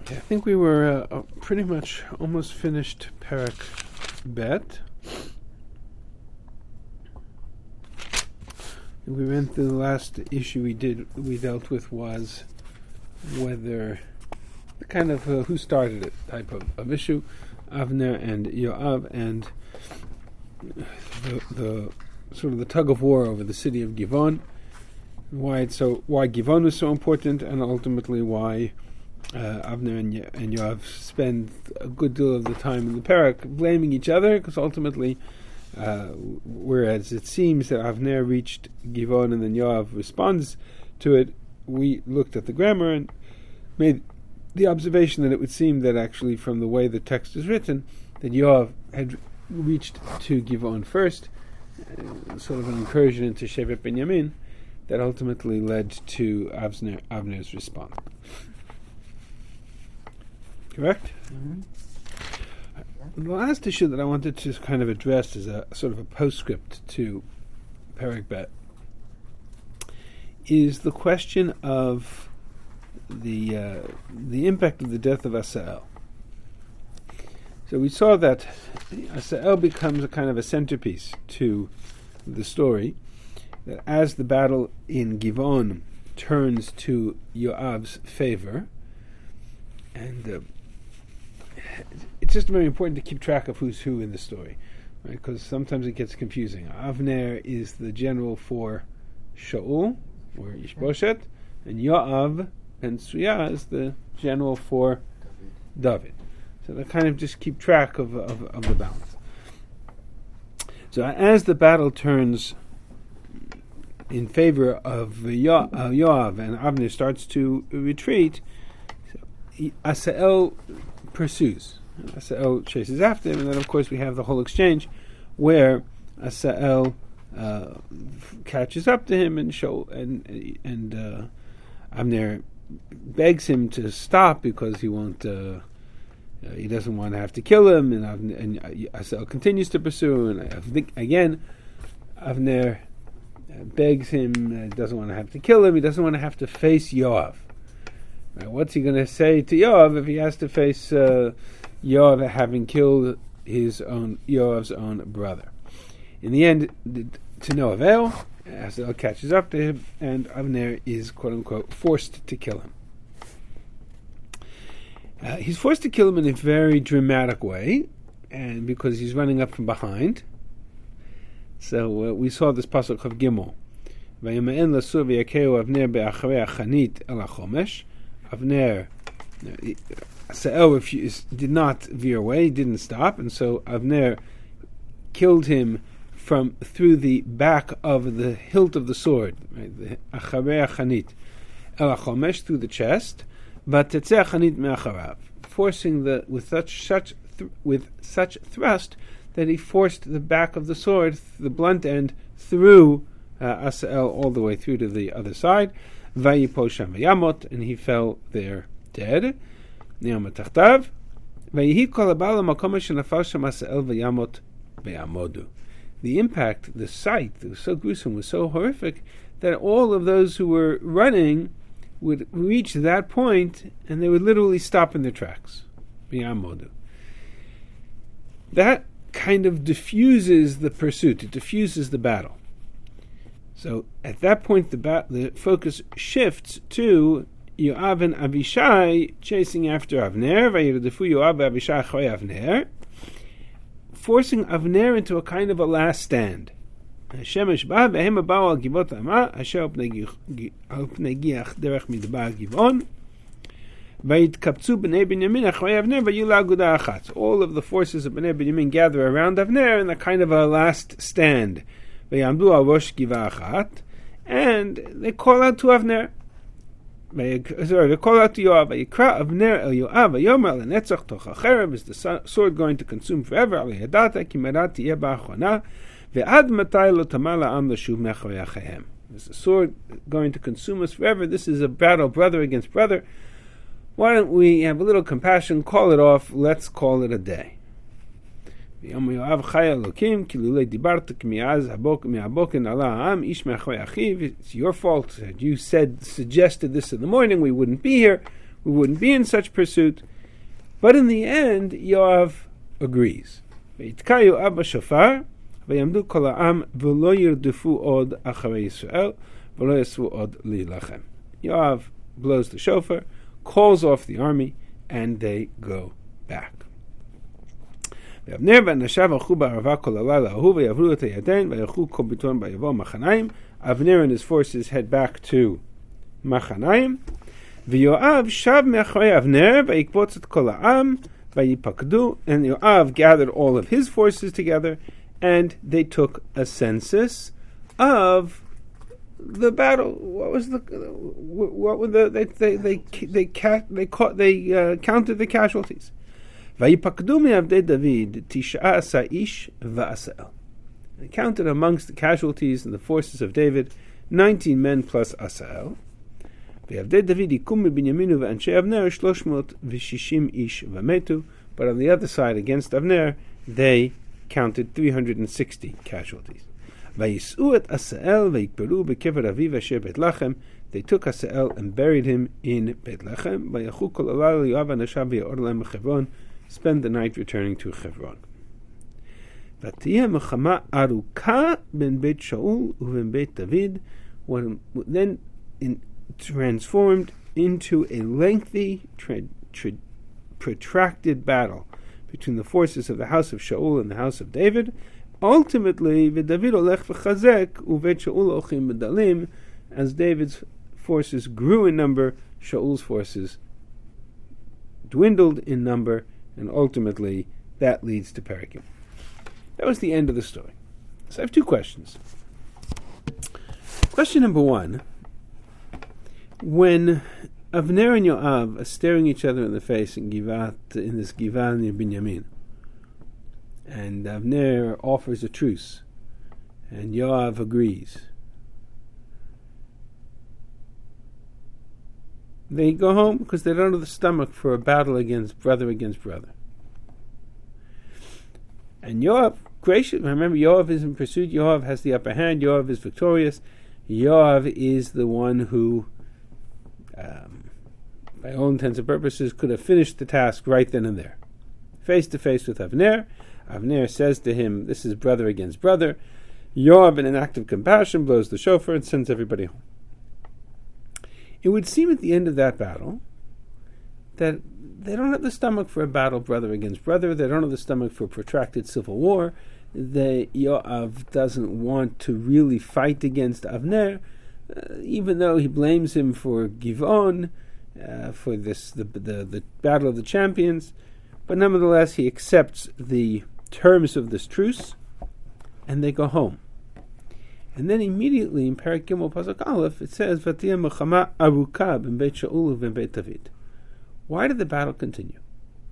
Okay, I think we were pretty much almost finished Perek Bet. We went through the last issue we dealt with was whether the kind of who started it type of issue, Avner and Yoav, and the sort of the tug of war over the city of Givon, why Givon was so important, and ultimately why Avner and Yoav spend a good deal of the time in the Perek blaming each other, because ultimately, whereas it seems that Avner reached Givon and then Yoav responds to it, we looked at the grammar and made the observation that it would seem that actually from the way the text is written, that Yoav had reached to Givon first, sort of an incursion into Shevet Binyamin, that ultimately led to Avner's response. Correct? Mm-hmm. The last issue that I wanted to kind of address is a sort of a postscript to Perek Bet is the question of the impact of the death of Asael. So we saw that Asael becomes a kind of a centerpiece to the story, that as the battle in Givon turns to Yoav's favor, and it's just very important to keep track of who's who in the story, right? Because sometimes it gets confusing. Avner is the general for Shaul, or Ishboshet, and Yoav and Tzruya is the general for David. So they kind of just keep track of the balance. So as the battle turns in favor of Yoav and Avner starts to retreat, Asael pursues. Asael chases after him, and then of course we have the whole exchange where Asael catches up to him and Avner begs him to stop because he won't. He doesn't want to have to kill him, and Asael continues to pursue. And I think again, Avner begs him. Doesn't want to have to kill him. He doesn't want to have to face Yoav. Right, what's he going to say to Yoav if he has to face Yoav having killed Yoav's own brother? In the end, to no avail, Asael catches up to him, and Avner is quote unquote forced to kill him. He's forced to kill him in a very dramatic way, and because he's running up from behind. So we saw this pasuk of Gimel. Vayeme'en lasur v'yakeu Avner be'acharei achanit el hachomesh. Avner, Asael did not veer away, didn't stop, and so Avner killed him through the back of the hilt of the sword, right? The acharei achanit el hachomesh, through the chest. But tetzeh achanit me'acharav, forcing with such thrust that he forced the back of the sword, the blunt end, through Asael all the way through to the other side. Vayipol sham vayamot, and he fell there dead. Niyama tachtav. Vayihi kol habal hamakom shenafal sham Asael vayamot be'amodu. The impact, the sight, it was so gruesome, was so horrific that all of those who were running would reach that point and they would literally stop in their tracks. Be'amodu. That kind of diffuses the pursuit. It diffuses the battle. So at that point, the focus shifts to Yoav and Avishai chasing after Avner. Vayirudefu Yoav v'Avishai achorei Avner, forcing Avner into a kind of a last stand. Shemesh ba v'hem ba'u al givot hama asher al pnei giach derech midbar Givon. Vayitkaptzu b'nei Binyamin achorei Avner vayu la'aguda achat. All of the forces of b'nei Binyamin gather around Avner in a kind of a last stand. Vayamdu al rosh giva achat, and they call out to Avner. They call out to Yoav. Vayikra Avner el Yoav vayomer lenetzach toch hacherem. Is the sword going to consume forever? Al yadata ki merat tiyeh ba'achona ve'ad matai lo tamar la'am l'shuv me'acharei achehem. Is the sword going to consume us forever? This is a battle, brother against brother. Why don't we have a little compassion, call it off, let's call it a day. It's your fault. You suggested this in the morning, we wouldn't be here. we wouldn't be in such pursuit. But in the end, Yoav agrees. ויתקע יואב בשופר, ויעמדו כל העם, ולא ירדפו עוד אחרי ישראל, ולא יספו עוד להילחם. Yoav blows the shofar, calls off the army, and they go back. ואבנר ואנשיו הלכו בערבה כל הלילה ההוא, ויעברו את הירדן, וילכו כל ביטון ביבוא מחניים. Avner and his forces head back to Machanaim. ויואב שב מאחורי אבנר, ויקבוץ את כל העם, ויפקדו. And Yoav gathered all of his forces together, and they took a census of the battle. What was the? What were the? They counted the casualties. ויפקדו מעבדי דוד 19 איש ועשאל. They counted amongst the casualties and the forces of David 19 men plus Asael. ועבדי דוד יקום מבנימין ואנשי אבנר 360 איש ומתו. But on the other side, against Avner, they counted 360 casualties. ויסעו את אסאל ויקברו בקבר אביו אשר בית לחם. They took Asael and buried him in Beit Lechem. וילכו כל הלילה יואב ואנשיו ויעור להם בחברון. Spend the night returning to Hebron. ותהיה מלחמה ארוכה בין בית שאול ובין בית דוד, then transformed into a lengthy, protracted battle between the forces of the house of Shaul and the house of David. Ultimately, ודוד הולך וחזק, ובית שאול הולכים מדלים, as David's forces grew in number, Shaul's forces dwindled in number, and ultimately that leads to Perikim. That was the end of the story. So I have two questions. Question number one: when Avner and Yoav are staring each other in the face in this Givat near Binyamin, and Avner offers a truce, and Yoav agrees, they go home because they don't have the stomach for a battle against brother. And Yoav, gracious, remember Yoav is in pursuit, Yoav has the upper hand, Yoav is victorious, Yoav is the one who, by all intents and purposes, could have finished the task right then and there. Face to face with Avner, Avner says to him, this is brother against brother. Yoav, in an act of compassion, blows the shofar and sends everybody home. It would seem at the end of that battle that they don't have the stomach for a battle brother against brother. They don't have the stomach for a protracted civil war. Yoav doesn't want to really fight against Avner, even though he blames him for Givon, for the battle of the champions. But nevertheless, he accepts the terms of this truce, and they go home. And then immediately in Perek Gimel Pasuk Aleph it says Vatiyah Melchama Aruka ben Beit Shaul ben Beit David. Why did the battle continue?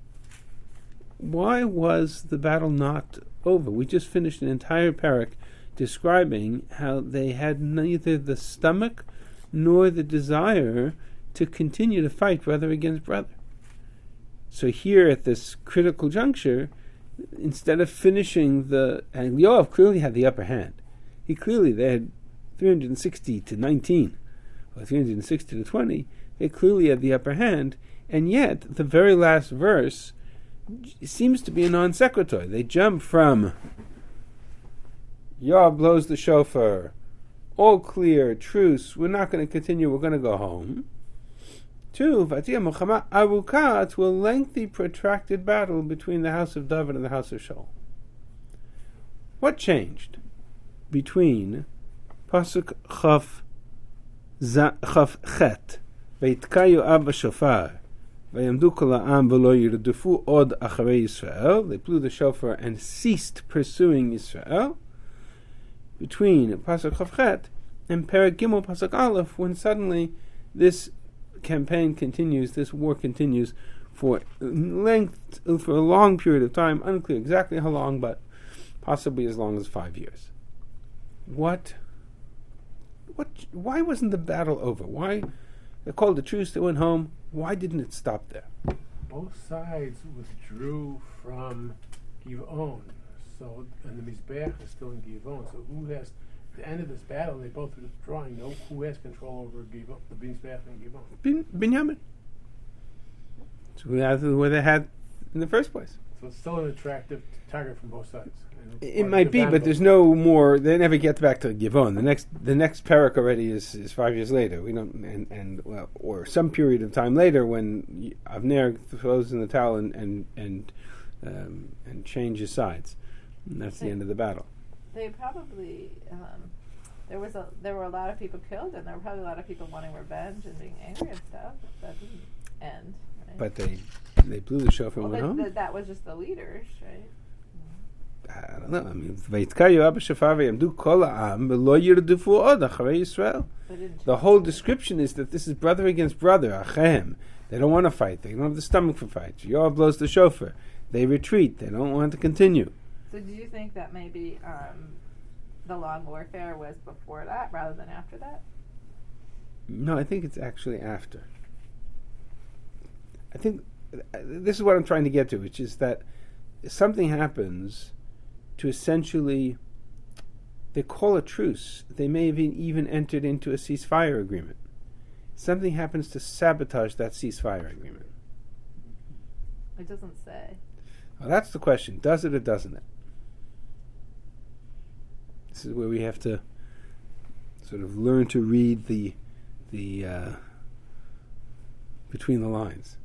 Why was the battle not over? We just finished an entire parak describing how they had neither the stomach nor the desire to continue to fight brother against brother. So here at this critical juncture, instead of finishing and Yoav clearly had the upper hand. They had 360 to 19, or 360 to 20. They clearly had the upper hand, and yet the very last verse seems to be a non sequitur. They jump from Yoav blows the shofar, all clear, truce, we're not going to continue, we're going to go home, to Vatiyah Melchama Aruka, to a lengthy, protracted battle between the house of David and the house of Shaul. What changed between Pasuk Chaf Chet Veitka Yoav b'shofar Vayamdu kol ha'am v'lo yirdufu od acharei Yisrael? They blew the shofar and ceased pursuing Israel. Between Pasuk Chaf Chet and Perek Gimel Pasuk Aleph, when suddenly this campaign continues, this war continues for a long period of time, unclear exactly how long, but possibly as long as 5 years. Why wasn't the battle over? Why they called a truce, they went home, why didn't it stop there? Both sides withdrew from Givon, and the Mizbeach is still in Givon, so who has, at the end of this battle, they both withdrawing, who has control over Givon, the Mizbeach and Givon? Binyamin. So that's where they had in the first place. So it's still an attractive target from both sides. And It or might be, but there's no more. They never get back to Givon. The next parak already is 5 years later. We don't or some period of time later when Avner throws in the towel and changes sides. And that's the end of the battle. They probably there were a lot of people killed, and there were probably a lot of people wanting revenge and being angry and stuff. That didn't end. Right? But they blew the shofar and went home. That was just the leaders, right? I don't know. I mean, Vayitkayu Abba Shofar v'yamdu kol ha'am v'lo yirdufu od acharei Yisrael. The whole description is that this is brother against brother, achem. They don't want to fight. They don't have the stomach for fights. Yoav blows the shofar. They retreat. They don't want to continue. So do you think that maybe the long warfare was before that rather than after that? No, I think it's actually after. I think this is what I'm trying to get to, which is that something happens to essentially, they call a truce. They may have even entered into a ceasefire agreement. Something happens to sabotage that ceasefire agreement. It doesn't say. Well, that's the question. Does it or doesn't it? This is where we have to sort of learn to read the between the lines.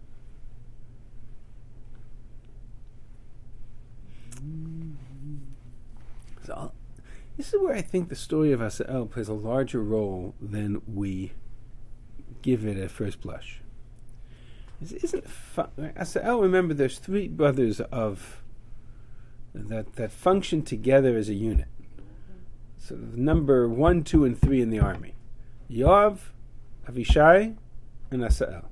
So this is where I think the story of Asael plays a larger role than we give it at first blush. Isn't Asael? Remember, there's three brothers of that function together as a unit. Sort of number 1, 2, and 3 in the army: Yoav, Avishai, and Asael.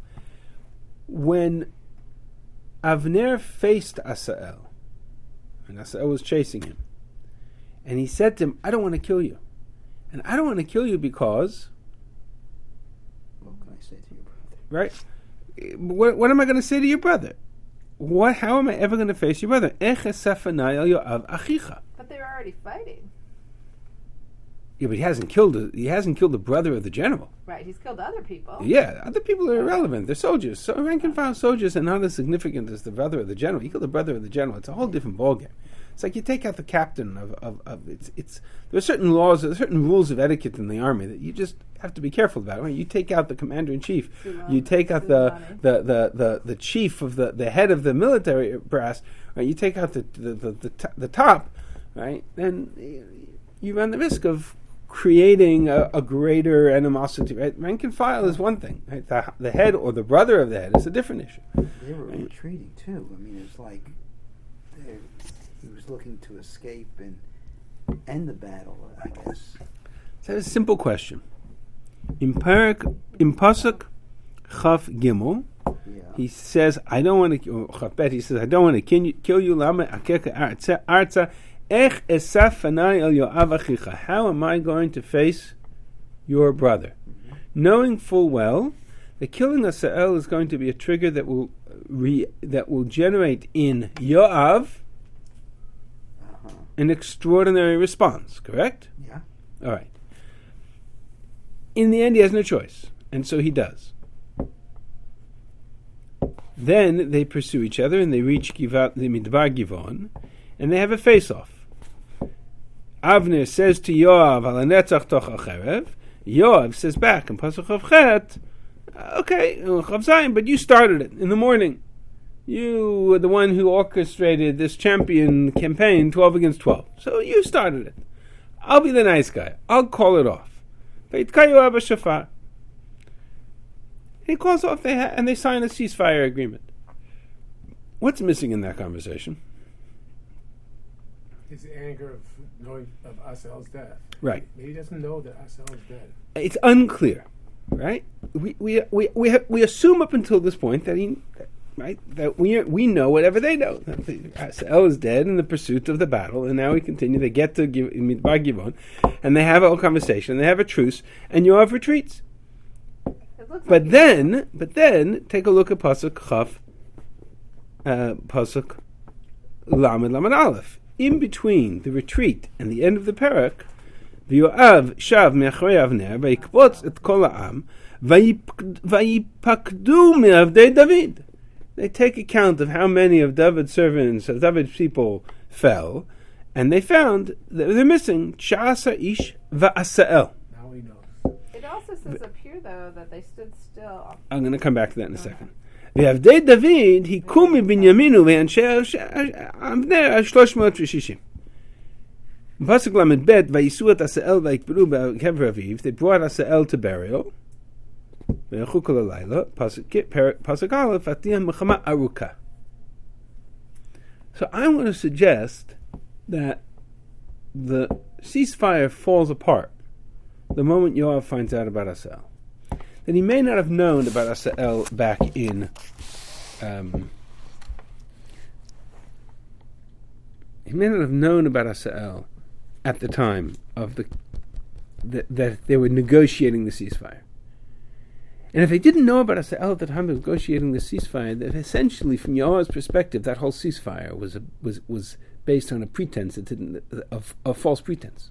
When Avner faced Asael, and Asael was chasing him, and he said to him, "I don't want to kill you, and I don't want to kill you because." What can I say to your brother? Right? What am I going to say to your brother? How am I ever going to face your brother? But they were already fighting. Yeah, but he hasn't killed the brother of the general. Right, he's killed other people. Yeah, other people are irrelevant. They're soldiers. So rank and file soldiers are not as significant as the brother of the general. You kill the brother of the general, it's a whole different ballgame. It's like you take out the captain of there are certain laws, there are certain rules of etiquette in the army that you just have to be careful about. Right? You take out the commander in chief, you take out the chief of the head of the military brass, right? You take out the top, right? Then you run the risk of creating a greater animosity. Right? Rank and file is one thing. Right? The head or the brother of the head is a different issue. They were retreating too. I mean, it's like he was looking to escape and end the battle, I guess. So a simple question. In Pasuk Chaf Gimel, he says, "I don't want to." Chaf Bet, he says, "I don't want to kill you." Lama akeka arza. Ech esaf fanai el Yoav achicha. How am I going to face your brother? Mm-hmm. Knowing full well that killing Asael is going to be a trigger that will generate in Yoav an extraordinary response. Correct? Yeah. All right. In the end, he has no choice, and so he does. Then they pursue each other, and they reach the Midbar Givon, and they have a face-off. Avner says to Yoav, "Al hanetzach toch acherev." Yoav says back in Pasuk Chav Chet, "Okay, Chav Zayin, but you started it in the morning. You were the one who orchestrated this champion campaign, 12 against 12. So you started it. I'll be the nice guy. I'll call it off." Vayitkayu Abba Shofar. He calls off, and they sign a ceasefire agreement. What's missing in that conversation? His anger of knowing of Asael's death. Right. He doesn't know that Asael is dead. It's unclear, right? We assume up until this point that we know whatever they know. Asael is dead in the pursuit of the battle, and now we continue. They get to Midbar Givon, and they have a whole conversation. They have a truce, and Yoav retreats. But then, take a look at Pasuk Chaf, Pasuk Lamed Aleph. In between the retreat and the end of the parak, Yoav shav me'achrei Avner vayikpotz et kol ha'am vayipakdu me'avdei David. they take account of how many of David's servants, of David's people, fell, and they found that they're missing Sha'asa Ish Va'asa'el. Now we know. It also says up here, though, that they stood still. I'm going to come back to that in a second. V'avdei David hikum miBinyaminu ve'anshei Avner 360. Pasuk Lamed Bet Vayisu et Asa'el vayikberu bekever aviv. They brought Asa'el to burial. Ve'achu kol halayla. Pasuk Aleph Atiyah Mechama Aruka. So I want to suggest that the ceasefire falls apart the moment Yoav finds out about Asa'el. That he may not have known about Asa'el back in he may not have known about Asa'el at the time of that they were negotiating the ceasefire. And if they didn't know about Asa'el at the time of negotiating the ceasefire, that essentially, from Yoav's perspective, that whole ceasefire was based on a pretense of false pretense.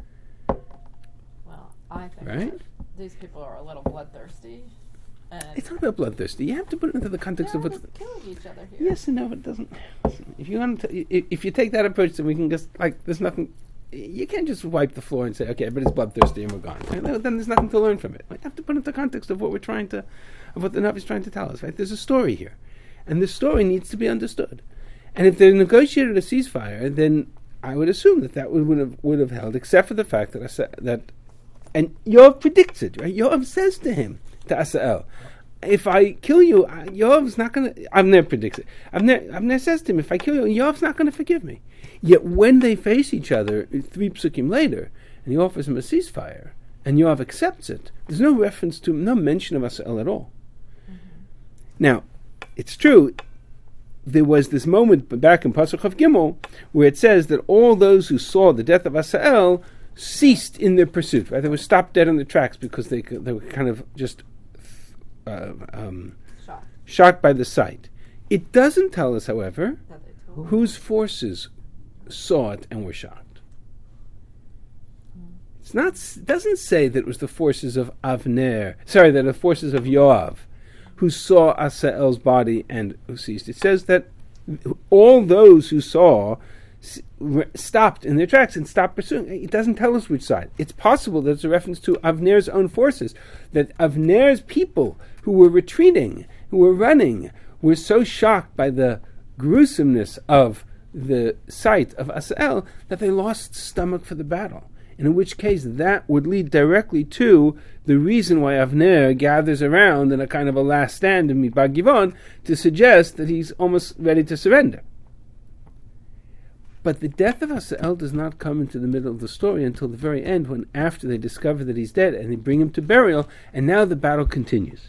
Well, I think right? These people are a little bloodthirsty. And It's not about bloodthirsty. You have to put it into the context of what's killing each other here. Yes and no, it doesn't. Listen, if you take that approach, then we can just there's nothing. You can't just wipe the floor and say, okay, but it's bloodthirsty and we're gone. Right? Then there's nothing to learn from it. We have to put it into the context of what the Navi is trying to tell us. Right? There's a story here, and this story needs to be understood. And if they negotiated a ceasefire, then I would assume that would have held, except for the fact that and Yoav predicts it. Right? Yoav says to him, to Asa'el, if I kill you, Yoav's not going to... Avner predicts it. Avner says to him, if I kill you, Yoav's not going to forgive me. Yet when they face each other 3 psukim later, and he offers him a ceasefire, and Yoav accepts it, there's no mention of Asa'el at all. Mm-hmm. Now, it's true, there was this moment back in Pasuk Chav Gimel, where it says that all those who saw the death of Asa'el ceased in their pursuit. Right? They were stopped dead in their tracks because they were kind of just shocked by the sight. It doesn't tell us, however, whose forces saw it and were shocked. It doesn't say that it was the forces of the forces of Yoav who saw Asa'el's body and who ceased. It says that all those who saw stopped in their tracks and stopped pursuing. It doesn't tell us which side. It's possible that it's a reference to Avner's own forces, that Avner's people who were retreating, who were running, were so shocked by the gruesomeness of the sight of Asa'el that they lost stomach for the battle. In which case, that would lead directly to the reason why Avner gathers around in a kind of a last stand in Midbar Givon to suggest that he's almost ready to surrender. But the death of Asa'el does not come into the middle of the story until the very end, when after they discover that he's dead and they bring him to burial, and now the battle continues.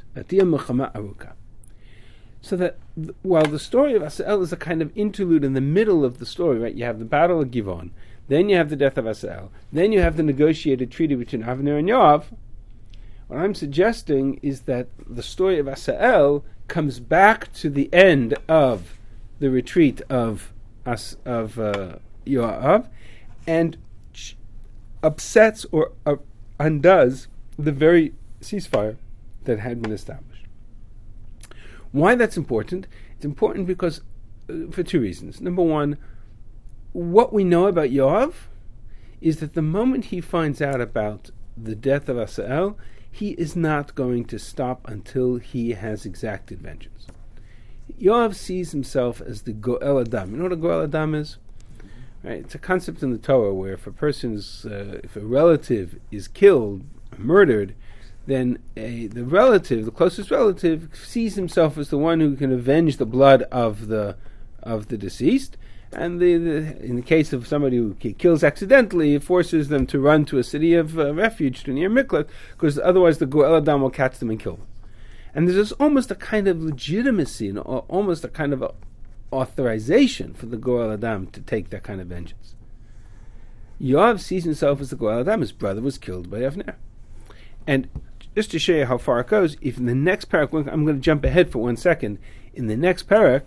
So that while the story of Asa'el is a kind of interlude in the middle of the story, right? You have the battle of Givon, then you have the death of Asa'el, then you have the negotiated treaty between Avner and Yoav. What I'm suggesting is that the story of Asa'el comes back to the end of the retreat of Yoav, and upsets or undoes the very ceasefire that had been established. Why that's important? It's important because for 2 reasons. Number one, what we know about Yoav is that the moment he finds out about the death of Asa'el, he is not going to stop until he has exacted vengeance. Yoav sees himself as the Goel Adam. You know what a Goel Adam is? Right? It's a concept in the Torah where if a relative is killed, murdered, then the closest relative, sees himself as the one who can avenge the blood of the deceased. And in the case of somebody who kills accidentally, it forces them to run to a city of refuge, to near Miklat, because otherwise the Goel Adam will catch them and kill them. And there's almost a kind of legitimacy and almost a kind of authorization for the Goel Adam to take that kind of vengeance. Yoav sees himself as the Goel Adam. His brother was killed by Avner. And just to show you how far it goes, if in the next parak, I'm going to jump ahead for 1 second. In the next parak,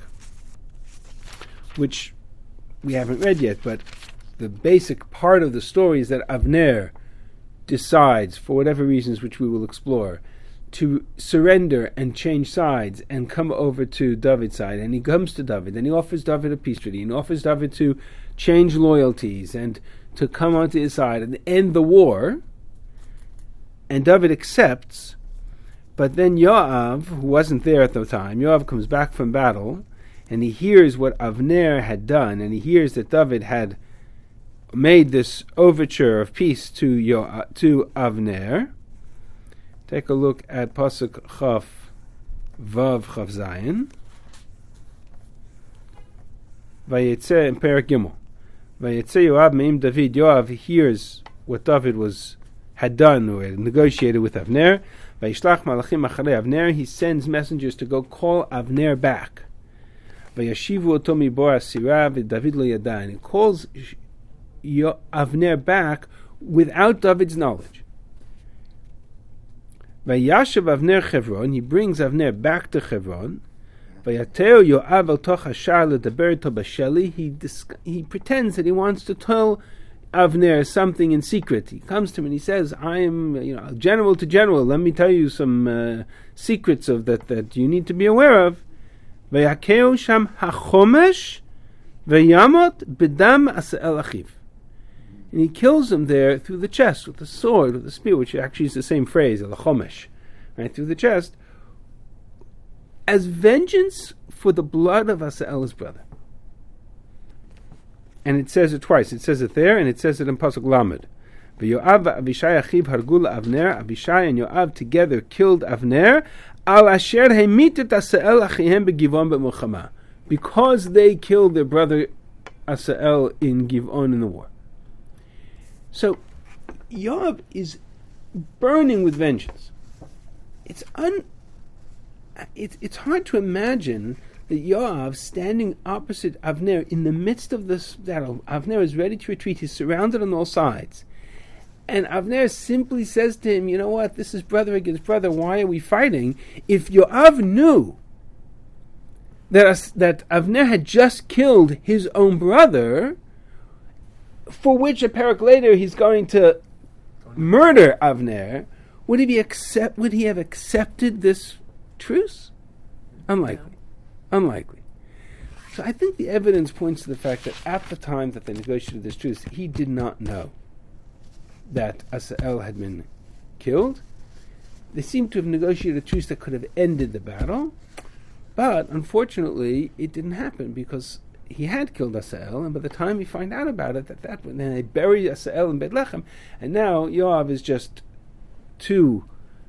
which we haven't read yet, but the basic part of the story is that Avner decides, for whatever reasons which we will explore, to surrender and change sides and come over to David's side, and he comes to David and he offers David a peace treaty and offers David to change loyalties and to come onto his side and end the war, and David accepts. But then Yoav, who wasn't there at the time, Yoav comes back from battle and he hears what Avner had done, and he hears that David had made this overture of peace to Avner. Take a look at Pasuk Chaf Vav Chaf Zayin. Vayetze in Perek Gimel. Vayetze Yoav me'im David. Yoav hears what David had done or had negotiated with Avner. Vayishlach malachim acharei Avner. He sends messengers to go call Avner back. Vayashivu oto mibor asira v'David lo yada. And he calls Avner back without David's knowledge. Vayashav Avner Chevron. He brings Avner back to Chevron. Vayateo Yoav al toch hashar ledaber ito b'sheli. He pretends that he wants to tell Avner something in secret. He comes to him and he says, "I am, general to general. Let me tell you some secrets of that you need to be aware of." Vayakeo sham hachomesh vayamot bedam asa'el achiv. And he kills him there through the chest with the sword, with the spear, which actually is the same phrase, al-chomesh, right, through the chest, as vengeance for the blood of Asa'el's brother. And it says it twice. It says it there, and it says it in Pasuk Lamed. V'Yoav v'Avishai achiv hargu Avner. Avishai and Yoav together killed Avner. Al asher hemitet Asa'el achihem beGivon be'milchama. Because they killed their brother Asa'el in Givon in the war. So, Yoav is burning with vengeance. It's hard to imagine that Yoav, standing opposite Avner in the midst of this battle, Avner is ready to retreat. He's surrounded on all sides, and Avner simply says to him, "You know what? This is brother against brother. Why are we fighting?" If Yoav knew that Avner had just killed his own brother, for which a parak later he's going to murder Avner, would he have accepted this truce? Unlikely. So I think the evidence points to the fact that at the time that they negotiated this truce, he did not know that Asa'el had been killed. They seem to have negotiated a truce that could have ended the battle, but unfortunately it didn't happen because he had killed Asa'el, and by the time he find out about it, then they buried Asa'el in Bethlehem, and now Yoav is just too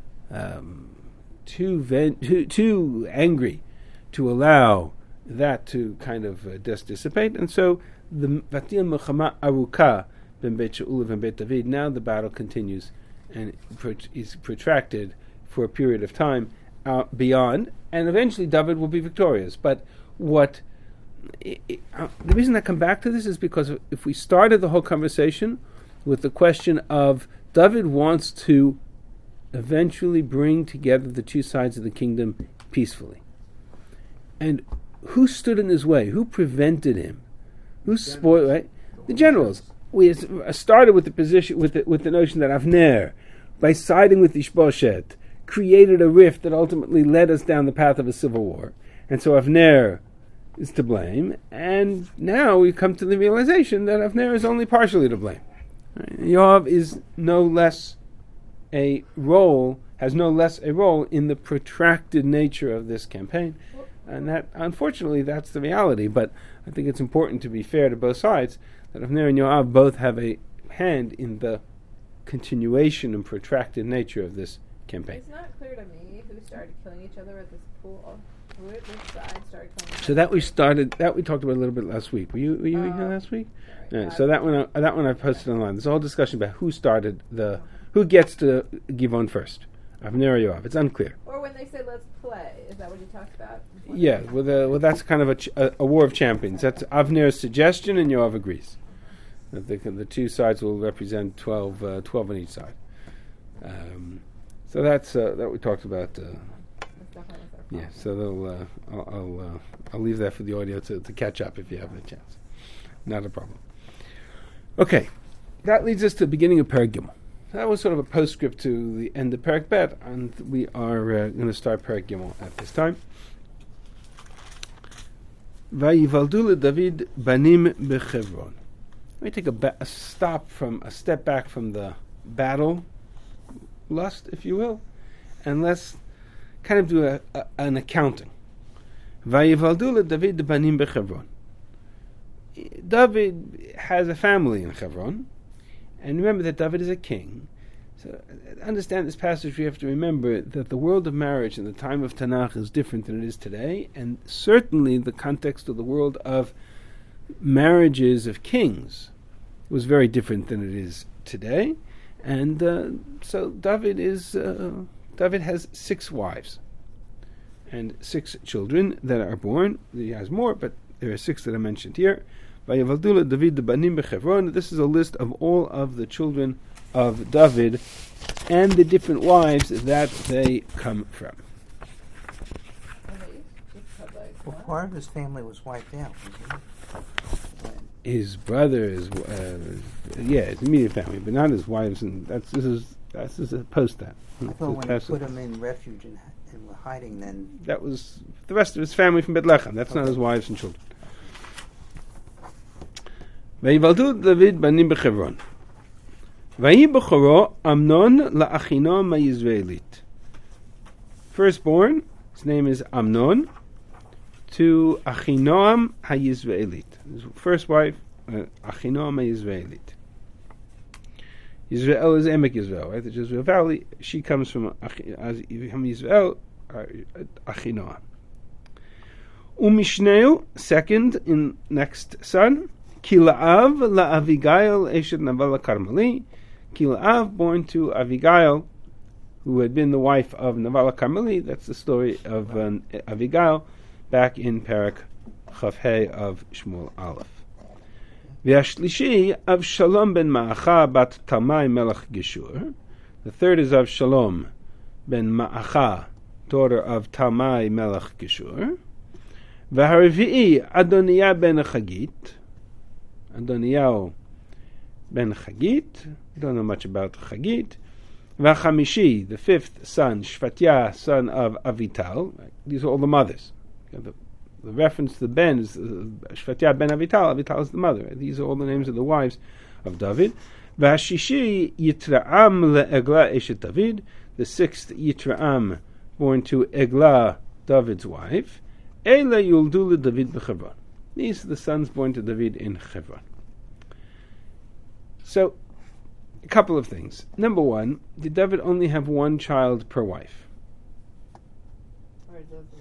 angry to allow that to kind of dissipate, and so the Vatil Milchama Aruka ben Beit Shaul and Beit David. Now the battle continues and is protracted for a period of time beyond, and eventually David will be victorious. But the reason I come back to this is because if we started the whole conversation with the question of David wants to eventually bring together the two sides of the kingdom peacefully, and who stood in his way? Who prevented him? Who spoiled? Right? The generals. We started with the position with the notion that Avner, by siding with Ishbosheth, created a rift that ultimately led us down the path of a civil war, and so Avner is to blame, and now we come to the realization that Avner is only partially to blame. Right? Yoav has no less a role in the protracted nature of this campaign, and that, unfortunately, that's the reality. But I think it's important to be fair to both sides, that Avner and Yoav both have a hand in the continuation and protracted nature of this campaign. It's not clear to me who started killing each other at this pool. Which side started killing each So that we talked about a little bit last week. Were you here last week? Yeah, so that one I posted online. There's a whole discussion about who started who gets to Givon first, Avner or Yoav. It's unclear. Or when they say let's play, is that what you talked about? Yeah, well, that's kind of a war of champions. That's Avner's suggestion, and Yoav agrees. That the two sides will represent 12 on each side. So that's that we talked about. Yeah, so I'll leave that for the audio to catch up if you have the chance. Not a problem. Okay, that leads us to the beginning of Perek Gimel. That was sort of a postscript to the end of Perek Bet, and we are going to start Perek Gimel at this time. Vayivaldu David banim bechevron. Let me take a step back from the battle lust, if you will, and let's kind of do an accounting. Vayivaldu David banim bechevron. David has a family in Hebron. And remember that David is a king. So to understand this passage, we have to remember that the world of marriage in the time of Tanakh is different than it is today, and certainly the context of the world of marriages of kings was very different than it is today. And so David has 6 wives and 6 children that are born. He has more, but there are 6 that are mentioned here. This is a list of all of the children of David and the different wives that they come from. Well, part of his family was wiped out, wasn't it? His brother is, his immediate family, but not his wives, and this is post that. I thought when he put him in refuge and were hiding, then that was the rest of his family from Bethlehem. That's not his wives and children. ויוולדו דוד בנים בחברון. ויהי בכורו אמנון לאחינועם היזרעאלית. Firstborn, his name is Amnon, to Achinoam HaYisraelit. His first wife, Achinoam HaYisraelit. Israel is Emek Yisrael, right? The Jezreel Valley. She comes from Yisrael, Achinoam. Umishneu, second in next son, Kilaav la'Avigail Eshet Naval Carmeli. Kilaav, born to Avigail, who had been the wife of Naval Carmeli. That's the story of Avigail back in Perek Chavhei of Shmuel Aleph. V'ashlishi of Shalom ben Ma'acha bat Talmai Melech Geshur. The third is of Shalom ben Ma'acha, daughter of Talmai Melech Geshur. V'harvi'i Adoniah ben Chagit. Adoniah ben Chagit. Don't know much about Chagit. V'chamishi, the fifth son, Shvatya, son of Avital. These are all the mothers. The reference to the Ben is Shvatya ben Avital. Avital is the mother. These are all the names of the wives of David. V'ashishi Yitra'am le'Egla Eshet David. The sixth Yitra'am, born to Egla, David's wife. Eila Yuldu leDavid b'Chevron. These are the sons born to David in Hebron. So, a couple of things. Number one, did David only have one child per wife? Or is those the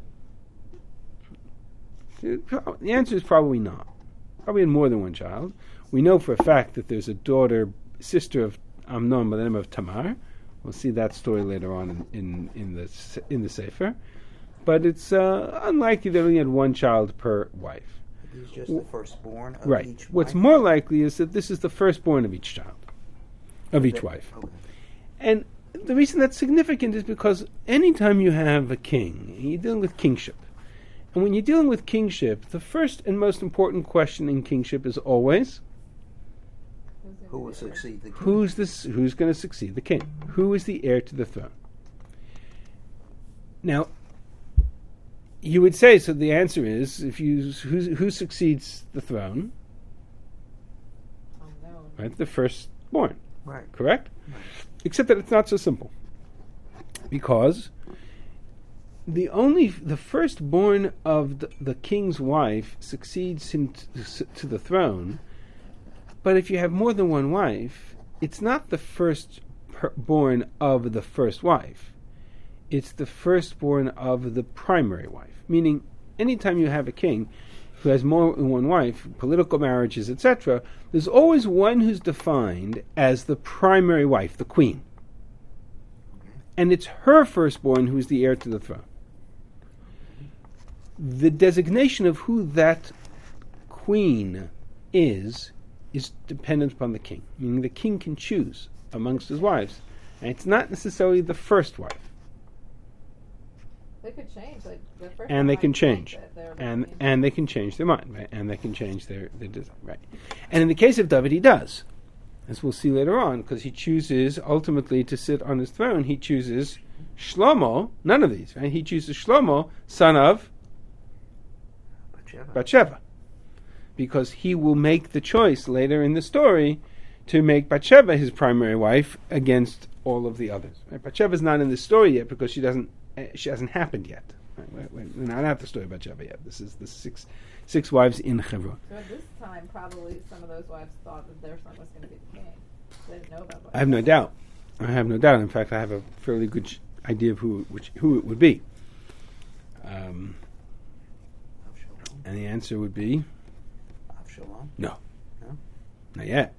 most important? The answer is probably not. Probably had more than one child. We know for a fact that there's a sister of Amnon by the name of Tamar. We'll see that story later on in the Sefer. But it's unlikely that he had one child per wife. He's just the firstborn of right. each wife? What's more likely is that this is the firstborn of each child, of each wife. Okay. And the reason that's significant is because anytime you have a king, you're dealing with kingship. And when you're dealing with kingship, the first and most important question in kingship is always, who will succeed the king? Who's going to succeed the king? Who is the heir to the throne? Now, you would say, so the answer is, who succeeds the throne? Oh, no. Right, the firstborn. Right. Correct? Right. Except that it's not so simple. Because the firstborn of the king's wife succeeds him to the throne, but if you have more than one wife, it's not the firstborn of the first wife. It's the firstborn of the primary wife. Meaning, anytime you have a king who has more than one wife, political marriages, etc., there's always one who's defined as the primary wife, the queen. And it's her firstborn who's the heir to the throne. The designation of who that queen is dependent upon the king. Meaning the king can choose amongst his wives. And it's not necessarily the first wife. They could change, like the first And they can change. And they can change their mind, right? And they can change their design, right? And in the case of David, he does. as we'll see later on, because he chooses ultimately to sit on his throne. He chooses Shlomo, none of these, right? He chooses Shlomo, son of Bathsheba, because he will make the choice later in the story to make Bathsheba his primary wife against all of the others. Right? Bathsheba's not in the story yet because she hasn't happened yet. Right? We're not at the story of Bathsheba yet. This is the six wives in Hebron. So at this time, probably some of those wives thought that their son was going to be the king. They didn't know about Bathsheba. I have no doubt. In fact, I have a fairly good idea of who it would be. And the answer would be Avshalom? no. No? Not yet.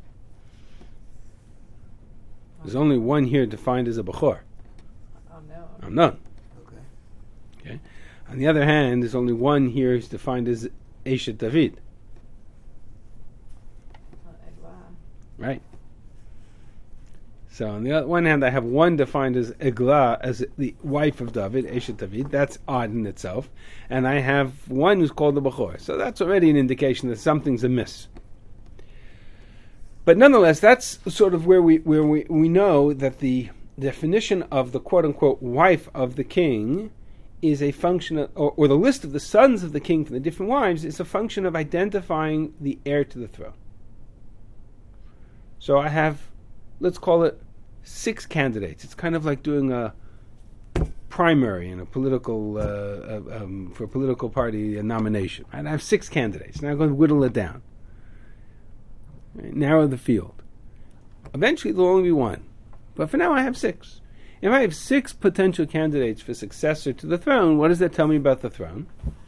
There's only one here defined as a Bechor. Oh no. Amnon. Okay. On the other hand, there's only one here who's defined as Eshet David. Eglah. Right. So on the other one hand, I have one defined as Eglah, as the wife of David, Eshet David. That's odd in itself. And I have one who's called the Bechor. So that's already an indication that something's amiss. But nonetheless, that's sort of where we know that the definition of the quote-unquote wife of the king is a function of, or the list of the sons of the king from the different wives is a function of identifying the heir to the throne. So I have, let's call it 6 candidates. It's kind of like doing a primary in a political for a political party nomination. And I have 6 candidates. Now I'm going to whittle it down, right? Narrow the field. Eventually there'll only be one, but for now I have 6. If I have 6 potential candidates for successor to the throne, what does that tell me about the throne?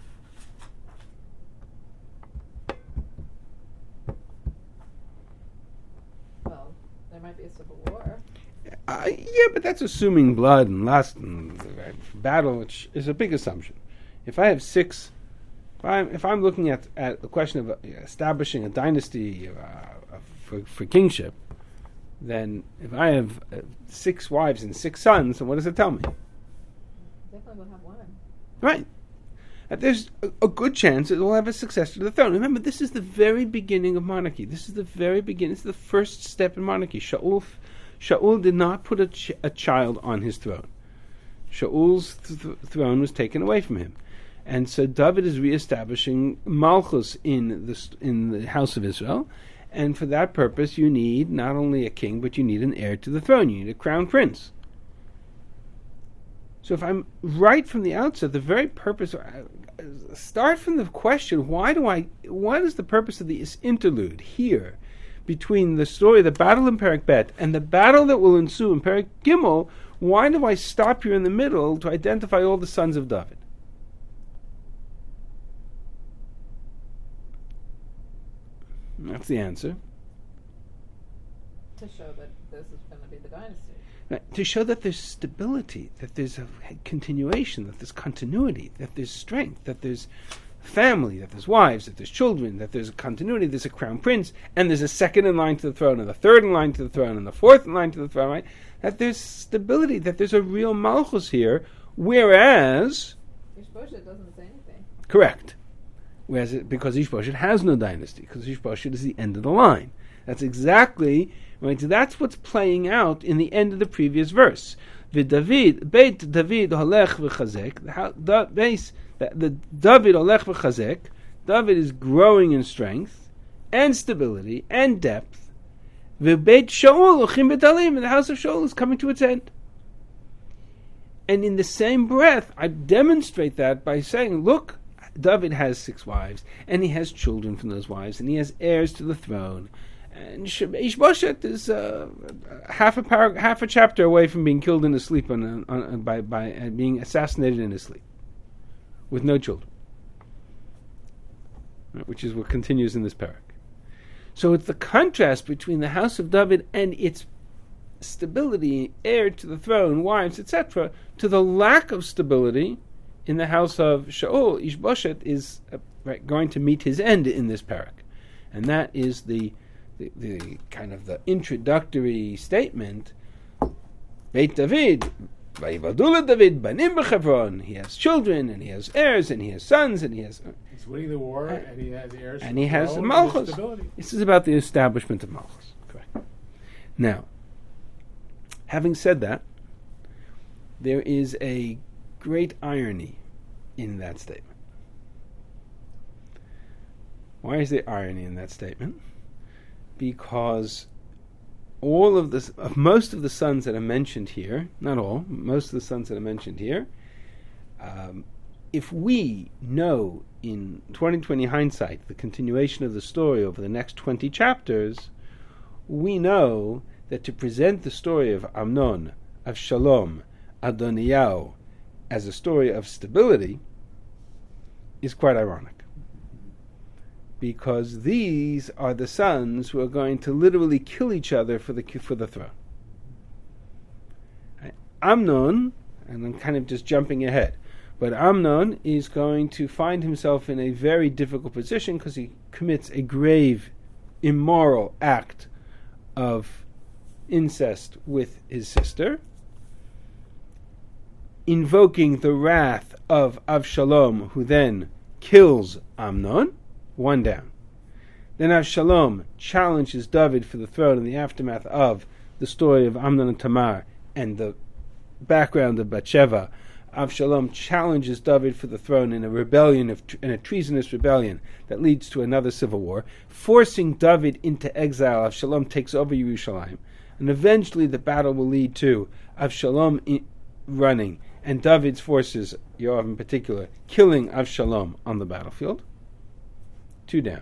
Well, there might be a civil war. Yeah, but that's assuming blood and lust and battle, which is a big assumption. If I have 6, if I'm looking at the question of establishing a dynasty for kingship, then if I have 6 wives and 6 sons, then what does it tell me? Definitely will have one. Right. There's a good chance it will have a successor to the throne. Remember, this is the very beginning of monarchy. This is the very beginning. This is the first step in monarchy. Shaul did not put a child on his throne. Shaul's throne was taken away from him. And so David is reestablishing Malchus in the house of Israel. And for that purpose, you need not only a king, but you need an heir to the throne. You need a crown prince. So if I'm right from the outset, the very purpose, start from the question, what is the purpose of this interlude here between the story of the battle in Perek Bet and the battle that will ensue in Perek Gimel? Why do I stop here in the middle to identify all the sons of David? That's the answer. To show that this is going to be the dynasty. Right. To show that there's stability, that there's a continuation, that there's continuity, that there's strength, that there's family, that there's wives, that there's children, that there's a continuity, there's a crown prince, and there's a second in line to the throne, and the third in line to the throne, and the fourth in line to the throne, right? That there's stability, that there's a real malchus here, whereas... Ishbosheth doesn't say anything. Correct. Whereas because Ishbosheth has no dynasty, because Ishbosheth is the end of the line. That's exactly right. So that's what's playing out in the end of the previous verse. V'David, Beit David holech v'chazek. The David holech v'chazek. David is growing in strength and stability and depth. V'Beit Shaul ochim b'talim. And the house of Shaul is coming to its end. And in the same breath, I demonstrate that by saying, look, David has 6 wives, and he has children from those wives, and he has heirs to the throne. And Ishbosheth is half a chapter away from being killed in his sleep by being assassinated in his sleep, with no children, which is what continues in this parak. So it's the contrast between the house of David and its stability, heir to the throne, wives, etc., to the lack of stability in the house of Shaul. Ishbosheth is going to meet his end in this parak, and that is the kind of the introductory statement. Beit David, Vayivadul David banim b'Chevron. He has children, and he has heirs, and he has sons, and he's winning the war, and he has heirs, and he has Malchus. This is about the establishment of Malchus. Correct. Now, having said that, there is a great irony in that statement. Why is there irony in that statement? Because most of the sons that are mentioned here, not all, most of the sons that are mentioned here, if we know in 2020 hindsight the continuation of the story over the next 20 chapters, we know that to present the story of Amnon, Avshalom, Adoniyahu as a story of stability is quite ironic. Because these are the sons who are going to literally kill each other for the throne. Amnon, and I'm kind of just jumping ahead, but Amnon is going to find himself in a very difficult position because he commits a grave, immoral act of incest with his sister, invoking the wrath of Avshalom, who then kills Amnon. One down. Then Avshalom challenges David for the throne in the aftermath of the story of Amnon and Tamar and the background of Bathsheba. Avshalom challenges David for the throne in a rebellion, in a treasonous rebellion that leads to another civil war, forcing David into exile. Avshalom takes over Yerushalayim, and eventually the battle will lead to Avshalom running and David's forces, Yoav in particular, killing Avshalom on the battlefield. 2 down.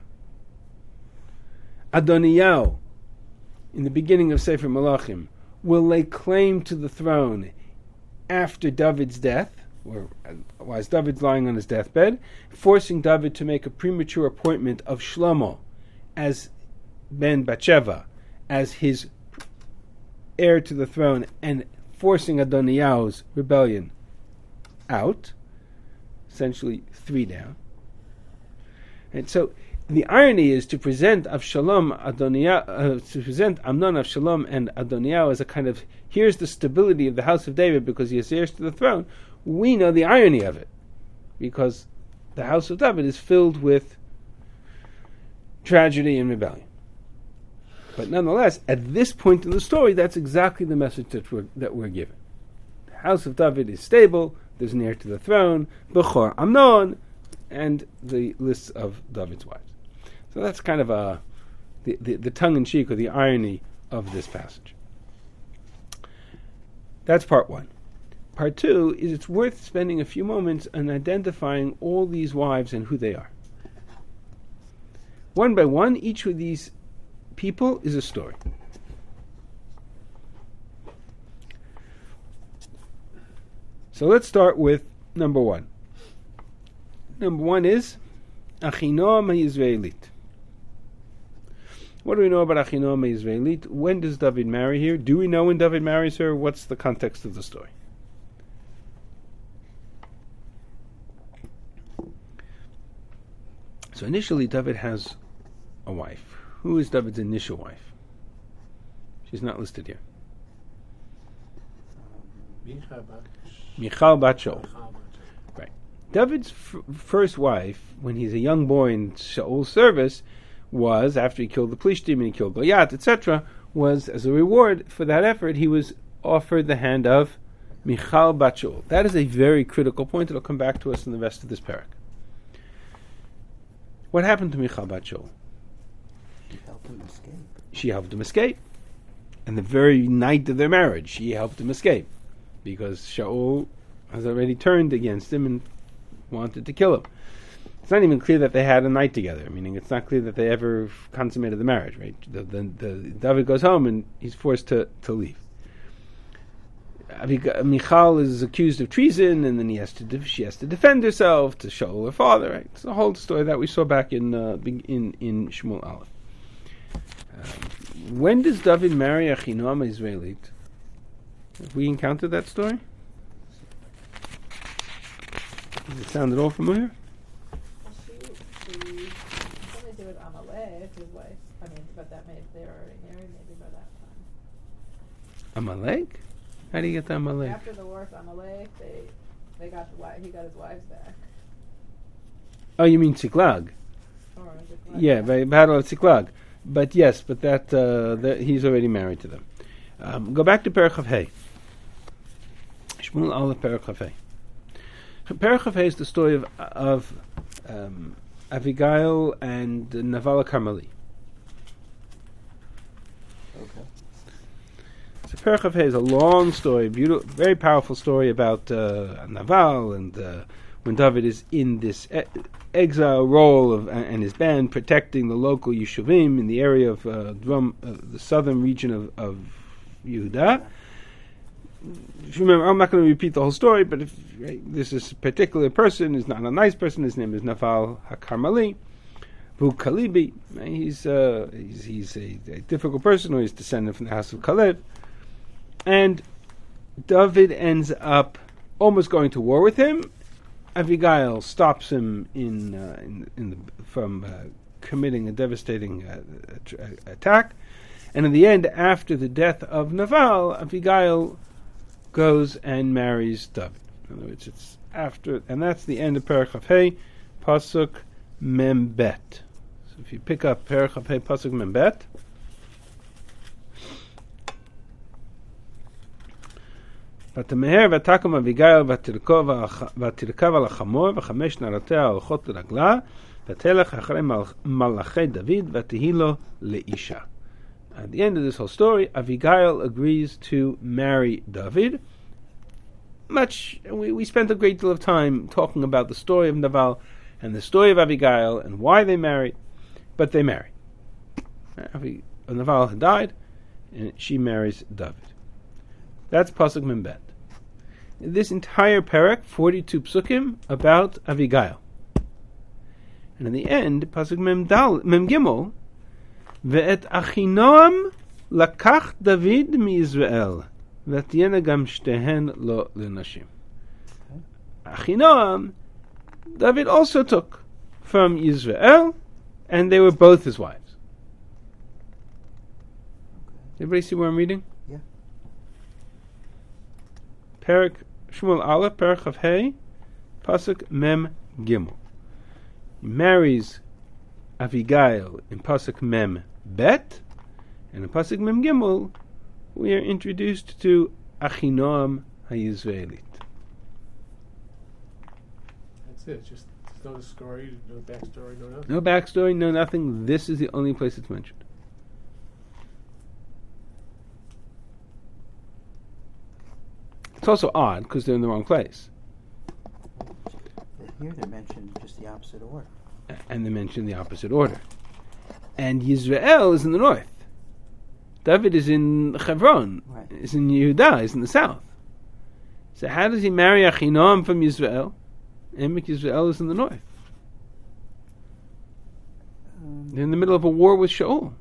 Adoniyahu, in the beginning of Sefer Malachim, will lay claim to the throne after David's death, or while David's lying on his deathbed, forcing David to make a premature appointment of Shlomo as ben Bathsheba, as his heir to the throne, and forcing Adoniyahu's rebellion out. Essentially 3 down. And so the irony is to present Avshalom, to present Amnon, Avshalom, and Adoniyahu as a kind of, here's the stability of the house of David because he is heirs to the throne. We know the irony of it because the house of David is filled with tragedy and rebellion. But nonetheless, at this point in the story, that's exactly the message that we're given. The house of David is stable, there's an heir to the throne, Bechor Amnon, and the lists of David's wives. So that's kind of the tongue-in-cheek or the irony of this passage. That's part 1. Part 2 is it's worth spending a few moments on identifying all these wives and who they are. One by one, each of these people is a story. So let's start with number 1. Number 1 is Achinoam HaYisraelit. What do we know about Achinoam HaYisraelit? When does David marry her? Do we know when David marries her? What's the context of the story? So initially David has a wife. Who is David's initial wife? She's not listed here. Michal Bat Shaul. Right. David's first wife, when he's a young boy in Shaul's service, was, after he killed the Plishtim and he killed Goliath, etc., was, as a reward for that effort, he was offered the hand of Michal Bat Shaul. That is a very critical point. It'll come back to us in the rest of this parak. What happened to Michal Bat Shaul? She helped him escape. And the very night of their marriage, she helped him escape. Because Shaul has already turned against him and wanted to kill him. It's not even clear that they had a night together. Meaning, it's not clear that they ever consummated the marriage, right? David goes home and he's forced to leave. Michal is accused of treason, and then she has to defend herself to Shaul, her father. Right? It's the whole story that we saw back in Shmuel Aleph. When does David marry Achinoam HaYisraelit? Have we encountered that story? Does it sound at all familiar? Well, she only did with Amalek, his wife. I mean, but they were already married maybe by that time. Amalek? How do you get to Amalek? After the war with Amalek, he got his wives back. Oh, you mean Ziklag? Or Ziklag. Yeah, by the Battle of Ziklag. But yes, but that he's already married to them. Go back to Perek Chav Hei. Shmuel Aleph Perek Chav Hei. Perek Chav Hei is the story of Avigail and Naval Carmeli. Okay. So Perek Chav Hei is a long story, beautiful, very powerful story about Naval and when David is in this exile role and his band protecting the local Yeshuvim in the area of the southern region of Yehuda. If you remember, I'm not going to repeat the whole story, but if this is a particular person, is not a nice person. His name is Naval HaKarmeli, Vu Kalibi. He's a difficult person, or he's descended from the house of Kalev. And David ends up almost going to war with him. Avigail stops him from committing a devastating attack. And in the end, after the death of Naval, Avigail goes and marries David. In other words, it's after, and that's the end of Perek Chav Hei, Pasuk Mem Bet. So if you pick up Perek Chav Hei, Pasuk Mem Bet, ותמהר ותקום אביגיל ותרכב על החמור וחמש נערותיה הולכות לרגלה ותלך אחרי מלאכי דוד ותהי לו לאישה. At the end of this whole story, Avigail agrees to marry David. We spent a great deal of time talking about the story of Naval and the story of Avigail and why they married, but they marry. Naval had died, and she marries David. That's Pasuk Mem Bet. This entire parak, 42 psukim, about Avigail. And in the end, Pasuk Mem Gimel, Ve'et Achinoam lakach David miYisrael, ve'tiyena gam shtehen lo lenashim. Achinoam, David also took from Yisrael, and they were both his wives. Everybody see where I'm reading? Yeah. Perek Shmuel Aleph, Perek Chav Hei, Pasuk Mem Gimel. He marries Avigail in Pasuk Mem Bet, and in Pasuk Mem Gimel, we are introduced to Achinoam HaYisraelit. That's it. Just no story, no backstory, no nothing. No backstory, no nothing. This is the only place it's mentioned. It's also odd because they're in the wrong place. Here they mentioned just the opposite order. And they mention the opposite order. And Yisrael is in the north. David is in Hebron, Right. is in Yehuda, is in the south. So how does he marry Achinoam from Yisrael? Emek Yisrael is in the north. They're in the middle of a war with Shaul.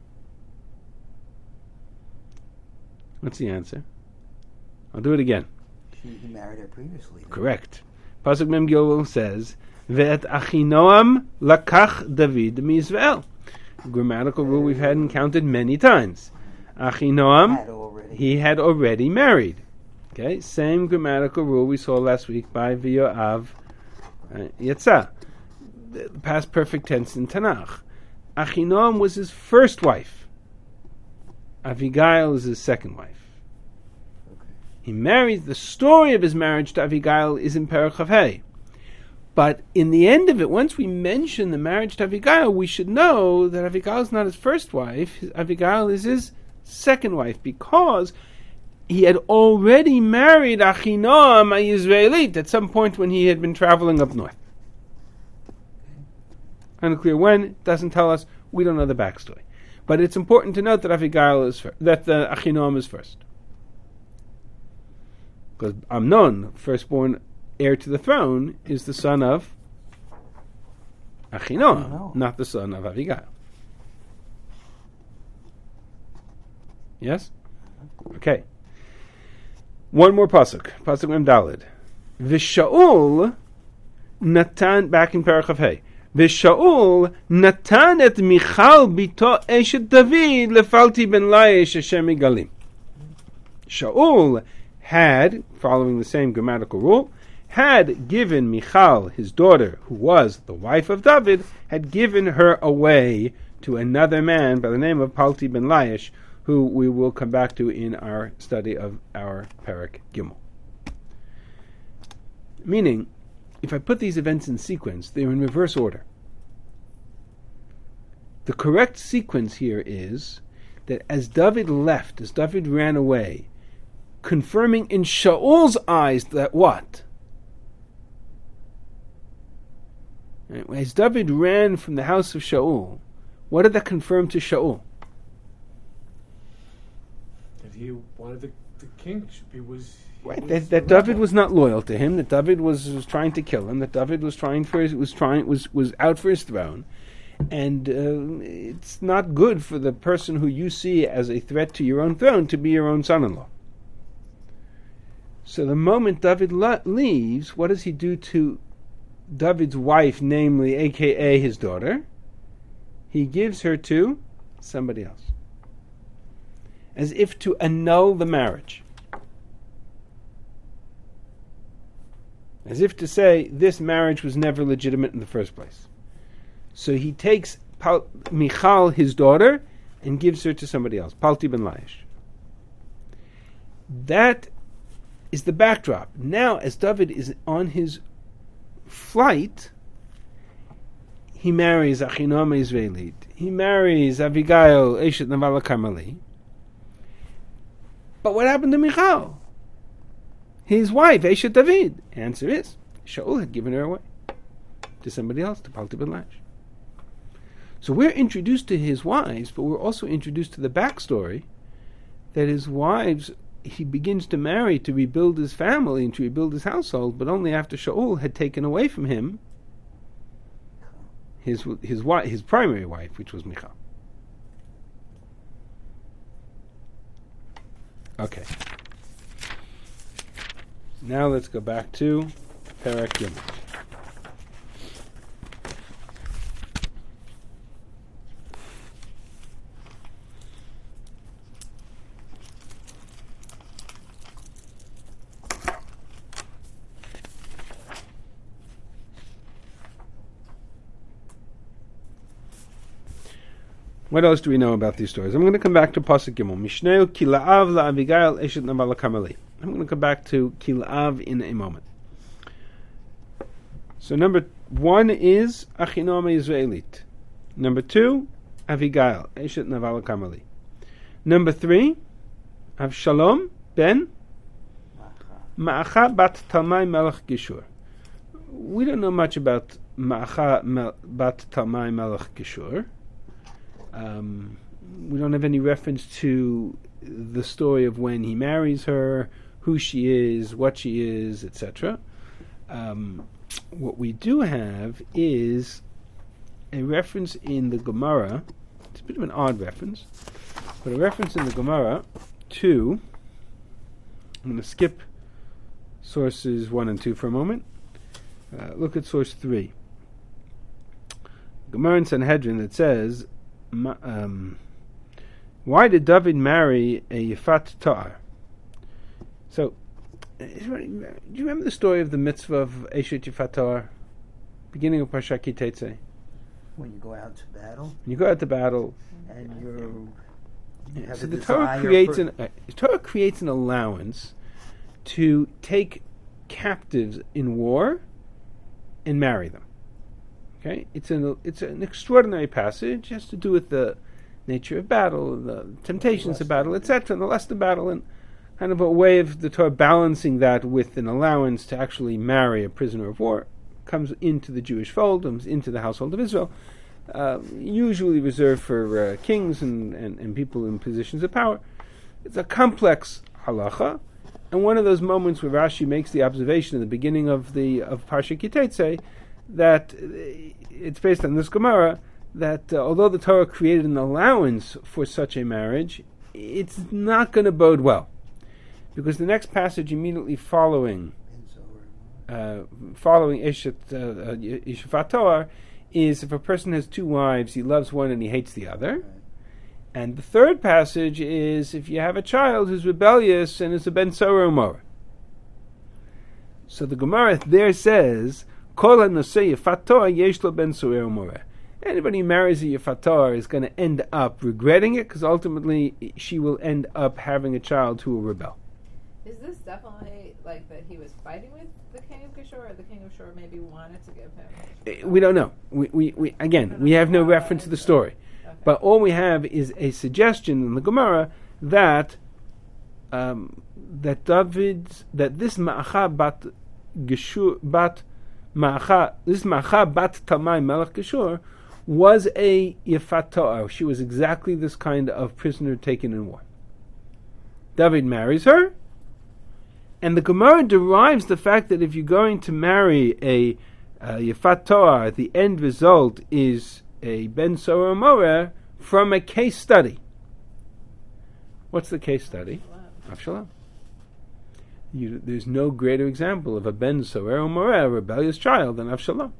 What's the answer? I'll do it again. He married her previously. Correct. Pasuk Mem Gimel says, Ve'et Achinoam lakach David miYisrael. Grammatical rule we've had and counted many times. Achinoam, he had already married. Okay, same grammatical rule we saw last week by V'yoav Yetzah. The past perfect tense in Tanakh. Achinoam was his first wife. Avigail is his second wife. He marries, the story of his marriage to Avigail is in Perek Chav Hei. But in the end of it, once we mention the marriage to Avigail, we should know that Avigail is not his first wife. Avigail is his second wife, because he had already married Achinoam HaYisraelit at some point when he had been traveling up north. Unclear when, doesn't tell us, we don't know the backstory. But it's important to note that Avigail is that Achinoam is first. Because Amnon, firstborn heir to the throne, is the son of Achinoam, not the son of Avigail. Yes? Okay. One more pasuk. Pasuk Mem Daled. V'Shaul Natan, back in Perek Chav Hei. V'Shaul Natan et Michal bito eshet David lefalti ben Laish Hashem Igalim. Shaul had, following the same grammatical rule, had given Michal, his daughter, who was the wife of David, had given her away to another man by the name of Palti ben Laish, who we will come back to in our study of our Perek Gimel. Meaning, if I put these events in sequence, they're in reverse order. The correct sequence here is that as David left, as David ran away, confirming in Shaul's eyes that what? As David ran from the house of Shaul, what did that confirm to Shaul? That he wanted the king. That David was not loyal to him. That David was trying to kill him. That David was was out for his throne, and it's not good for the person who you see as a threat to your own throne to be your own son-in-law. So the moment David leaves, what does he do to David's wife, namely, a.k.a. his daughter? He gives her to somebody else, as if to annul the marriage. As if to say, this marriage was never legitimate in the first place. So he takes Michal, his daughter, and gives her to somebody else, Palti ben Laish. That is the backdrop. Now, as David is on his flight, he marries Achinome Israelit. He marries Abigail, Eshet Naval Carmeli. But what happened to Michal? His wife, Eshet David. Answer is, Shaul had given her away to somebody else, to Palti ben Laish. So we're introduced to his wives, but we're also introduced to the backstory that his wives, he begins to marry to rebuild his family and to rebuild his household, but only after Shaul had taken away from him his primary wife, which was Michal. Okay. Now let's go back to Perek Gimel. What else do we know about these stories? I'm going to come back to Pasuk Gimel. Mishneu Kila'av la'Abigail Eshet Naval Carmeli. I'm going to come back to Kila'av in a moment. So number 1 is Achinome Israelit. Number 2, Abigail Eshet Naval Carmeli. Number 3, Avshalom ben Ma'acha bat Talmai Melech Geshur. We don't know much about Ma'acha bat Talmai Melech Geshur. We don't have any reference to the story of when he marries her, who she is, what she is, etc. What we do have is a reference in the Gemara. It's a bit of an odd reference, but a reference in the Gemara to, I'm going to skip sources 1 and 2 for a moment. Look at source 3. Gemara in Sanhedrin that says, why did David marry a Yifat Ta'ar? So, do you remember the story of the mitzvah of Eshet Yifat Ta'ar? Beginning of Parshat Ki Teitzei. When you go out to battle. When you go out to battle, and you have so a the Torah creates an allowance to take captives in war and marry them. Okay, it's an extraordinary passage. It has to do with the nature of battle, the temptations of battle, etc., and the lust of battle, and kind of a way of the Torah balancing that with an allowance to actually marry a prisoner of war. Comes into the Jewish fold, comes into the household of Israel, usually reserved for kings and people in positions of power. It's a complex halacha, and one of those moments where Rashi makes the observation in the beginning of Parshat Ki Teitzei that it's based on this Gemara that although the Torah created an allowance for such a marriage, it's not going to bode well, because the next passage immediately following Yifat Ta'ar is if a person has 2 wives, he loves one and he hates the other. And the third passage is if you have a child who's rebellious and is a ben Sorah Umorah. So the Gemara there says, Kol hanoseh Yifat Ta'ar yesh lo ben Sorah Umorah. Anybody who marries a Yefatar is going to end up regretting it, because ultimately she will end up having a child who will rebel. Is this definitely like that he was fighting with the king of Geshur, or the king of Shur maybe wanted to give him? We don't know. We have no reference to the story. Okay. But all we have is a suggestion in the Gemara that this Ma'acha bat Geshur this Ma'acha bat Talmai Melech Geshur was a Yefat To'ar. She was exactly this kind of prisoner taken in war. David marries her, and the Gemara derives the fact that if you're going to marry a Yefat To'ar, the end result is a Ben Sorah Moreh from a case study. What's the case study? Avshalom. There's no greater example of a Ben Sorah Moreh, a rebellious child, than Avshalom.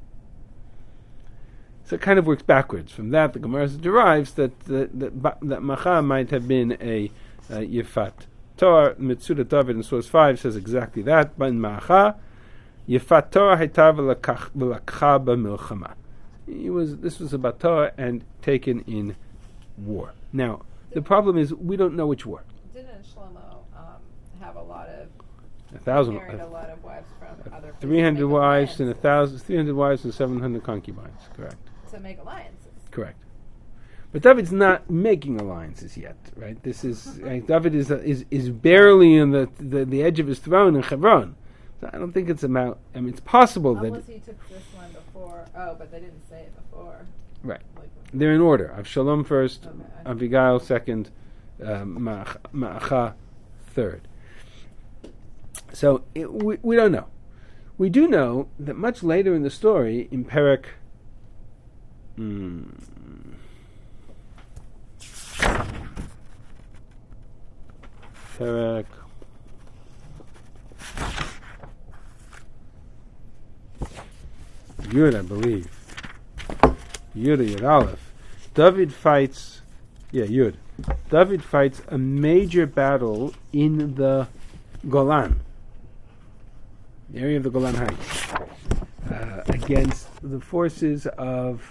So it kind of works backwards. From that, the Gemara derives that Macha might have been a Yefat Torah. Metzudat David in source 5 says exactly that. But in Macha, Yefat Torah hayta v'lakcha b'milchama. This was about Torah and taken in war. Now, the problem is we don't know which war. Didn't Shlomo have a lot of 1,000, married a lot of wives from other places 300 to make wives and alliances? 300 wives and 700 concubines. Correct. To make alliances. Correct. But David's not making alliances yet, right? This is David is barely on the edge of his throne in Hebron. So I don't think it's about. I mean, it's possible Unless that he took this one before. Oh, but they didn't say it before. right. Like, They're in order. Avshalom first, Okay. Abigail second, Ma'acha third. So we don't know. We do know that much later in the story, in Perek. Perek. Yud, I believe. Yud Aleph. David fights. Yeah, Yud. David fights a major battle in the Golan, the area of the Golan Heights, against the forces of.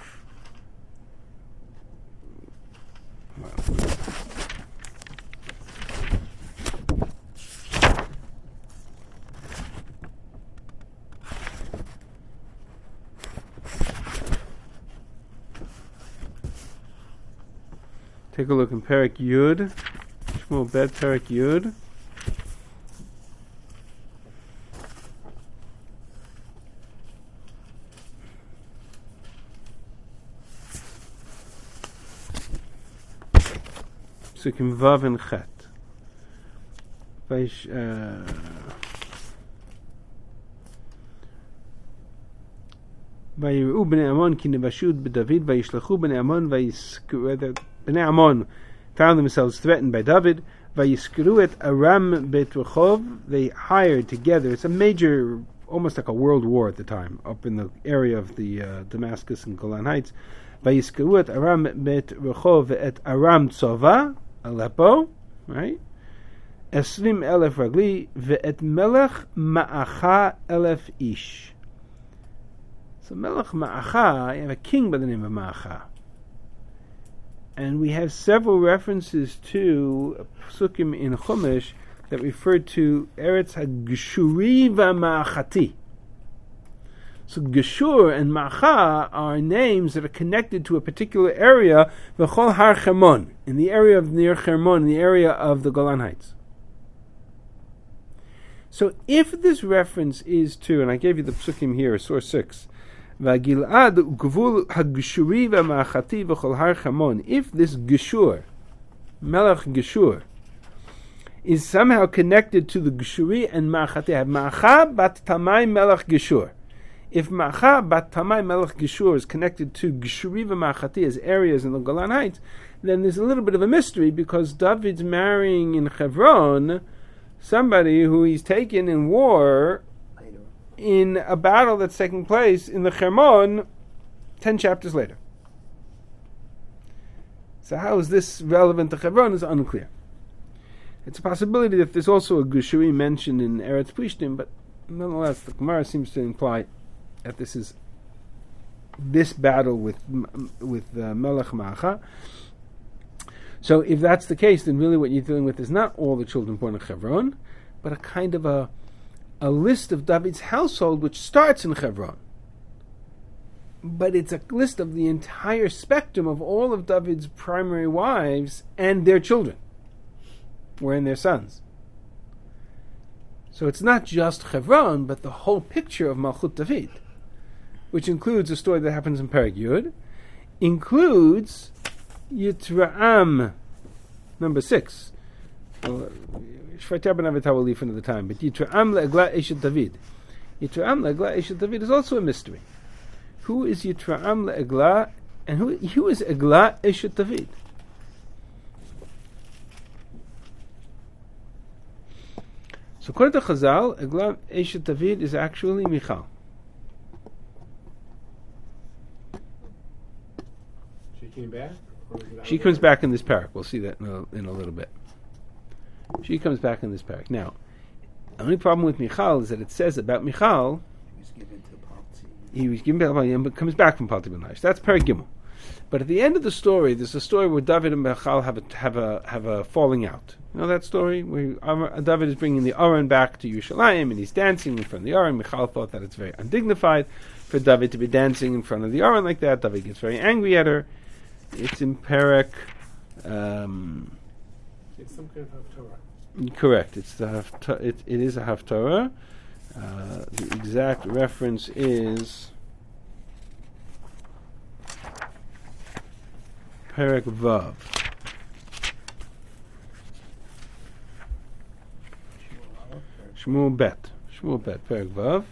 Take a look in Perek Yud, Shmuel Bet Perek Yud. Psukim Vav and Chet. ויראו בני עמון כי נבשו בדוד וישלחו בני עמון Bnei Ammon found themselves threatened by David. Vayiskru et Aram bet Rehov. They hired together. It's a major, almost like a world war at the time, up in the area of the Damascus and Golan Heights. Vayiskru et Aram bet Rehov et Aram Tzova, Aleppo, right? 20,000 ragli ve'et Melech Ma'acha 1,000 ish. So Melech Ma'acha, you have a king by the name of Ma'acha. And we have several references to psukim in Chumash that refer to Eretz HaGeshuri VaMa'achati. So Geshur and Ma'acha are names that are connected to a particular area, V'chol Har Hermon, in the area of near Hermon, in the area of the Golan Heights. So if this reference is to, and I gave you the psukim here, source 6, V'gil'ad gvul ha'geshuri v'ma'achati v'chol har chamon. If this Geshur, Melech Geshur, is somehow connected to the Geshuri and Ma'achati, Ma'acha bat Tamai Melech Geshur. If Ma'acha bat Tamai Melech Geshur is connected to Geshuri v'ma'achati as areas in the Golan Heights, then there's a little bit of a mystery, because David's marrying in Hebron somebody who he's taken in war in a battle that's taking place in the Hermon 10 chapters later. So how is this relevant to Hebron is unclear. It's a possibility that there's also a Geshuri mentioned in Eretz Plishtim, but nonetheless the Gemara seems to imply that this is this battle with Melech Maacha. So if that's the case, then really what you're dealing with is not all the children born in Hebron, but a kind of a list of David's household which starts in Hebron. But it's a list of the entire spectrum of all of David's primary wives and their children, and their sons. So it's not just Hebron, but the whole picture of Malchut David, which includes a story that happens in Perek Yud, includes Yitraam, number 6. Shvaita ben Avitah will leave for another time, but Yitraam le'egla Eshet David. Yitraam le'egla Eshet David is also a mystery. Who is Yitraam le'egla, and who is Egla Eshet David? So according to Chazal, Egla Eshet David is actually Michal. She came back? She comes back in this parak. We'll see that in a little bit. She comes back in this parak. Now, the only problem with Michal is that it says about Michal, he was given to Palti, but comes back from Palti ben Laish. That's Perek Gimel. But at the end of the story, there's a story where David and Michal have a falling out. You know that story where David is bringing the Aron back to Yerushalayim and he's dancing in front of the Aron. Michal thought that it's very undignified for David to be dancing in front of the Aron like that. David gets very angry at her. It's in Perek. It's some kind of Haftorah. Correct. It's the it is a Haftorah. The exact reference is Perek Vav. Shmuel Bet, Perek Vav.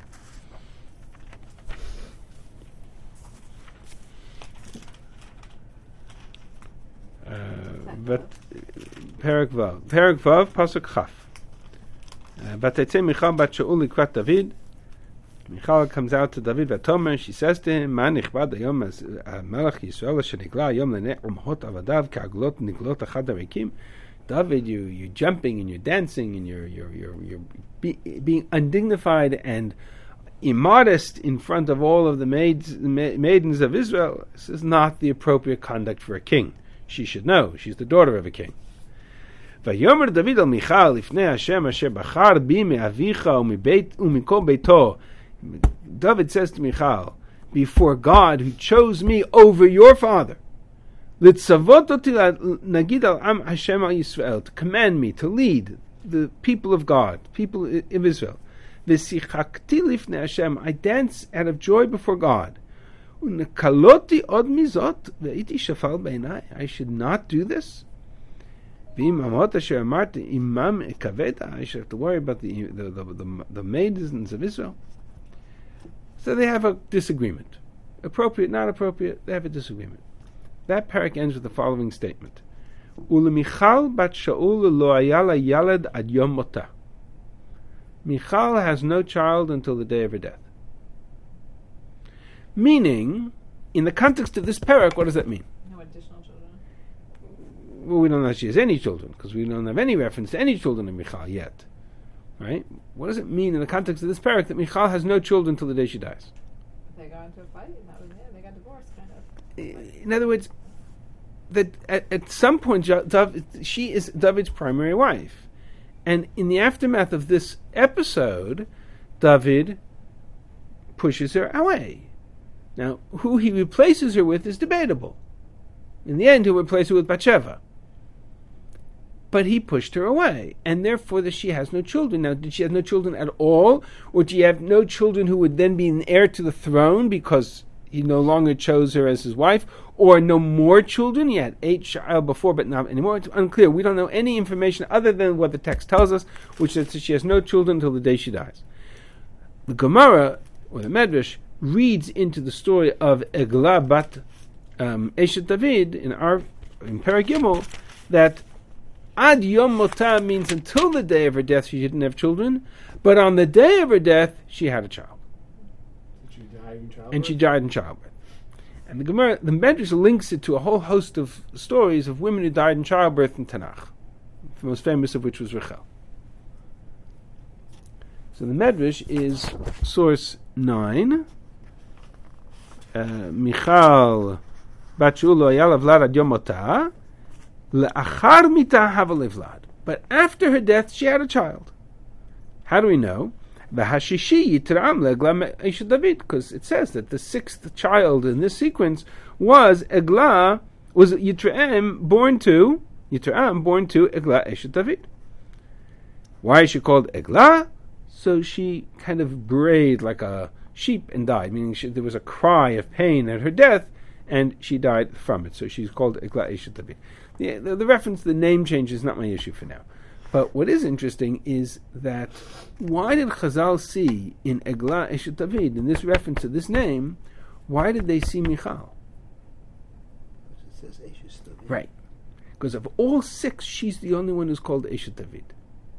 But Perek Vav, Pasuk Chaf. Vatetzeh Michal bat Shaul likrat David. Michal comes out to David vatomer. She says to him, "Ma nichbad hayom as Melech Yisrael shenigla hayom leneh umhot avadav ka'aglot niglot achad harikim." David, you're jumping and you're dancing and you're being undignified and immodest in front of all of the maidens of Israel. This is not the appropriate conduct for a king. She should know. She's the daughter of a king. Vayomer David al Michal lifnei Hashem asher bachar bi me'avicha u'mikol beito. David says to Michal, before God who chose me over your father, litzavot oti nagid al am Hashem al Yisrael, to command me to lead the people of God, people of Israel. V'sichakti lifnei Hashem, I dance out of joy before God. U'nekaloti od mizot ve'iti shafal beinai, I should not do this. I should have to worry about the maidens of Israel. So they have a disagreement. Appropriate, not appropriate, they have a disagreement. That parak ends with the following statement. Ulemichal bat Shaul lo ayala yaled ad yom motah. Michal has no child until the day of her death. Meaning, in the context of this parak, what does that mean? No additional children. Well, we don't know if she has any children, because we don't have any reference to any children in Michal yet. Right? What does it mean in the context of this parak that Michal has no children until the day she dies? They got into a fight, and that was it. They got divorced, kind of. In other words, that at some point, she is David's primary wife. And in the aftermath of this episode, David pushes her away. Now, who he replaces her with is debatable. In the end, he'll replace her with Bathsheba. But he pushed her away, and therefore she has no children. Now, did she have no children at all? Or do you have no children who would then be an heir to the throne because he no longer chose her as his wife? Or no more children? He had 8 child before, but not anymore. It's unclear. We don't know any information other than what the text tells us, which is that she has no children until the day she dies. The Gemara, or the Medrash, reads into the story of Eglah bat Eshet David in Perek Gimel that Ad Yom Motah means until the day of her death she didn't have children, but on the day of her death she had a child. She died in childbirth? And she died in childbirth. And the Gemara, the Medrash links it to a whole host of stories of women who died in childbirth in Tanakh, the most famous of which was Rachel. So the Medrash is source 9. Michal bat Shaul lo haya levlad ad yom mota, le'achar mita hava levlad. But after her death, she had a child. How do we know? Because it says that the sixth child in this sequence was Yitream, born to Eglah Eshet David. Why is she called Eglah? So she kind of brayed like a sheep and died, meaning there was a cry of pain at her death, and she died from it. So she's called Eglah Eshet David. The reference to the name change is not my issue for now. But what is interesting is that why did Chazal see in Eglah Eshet David, in this reference to this name, why did they see Michal? It says Eshet David. Right. Because of all six, she's the only one who's called Eshet David.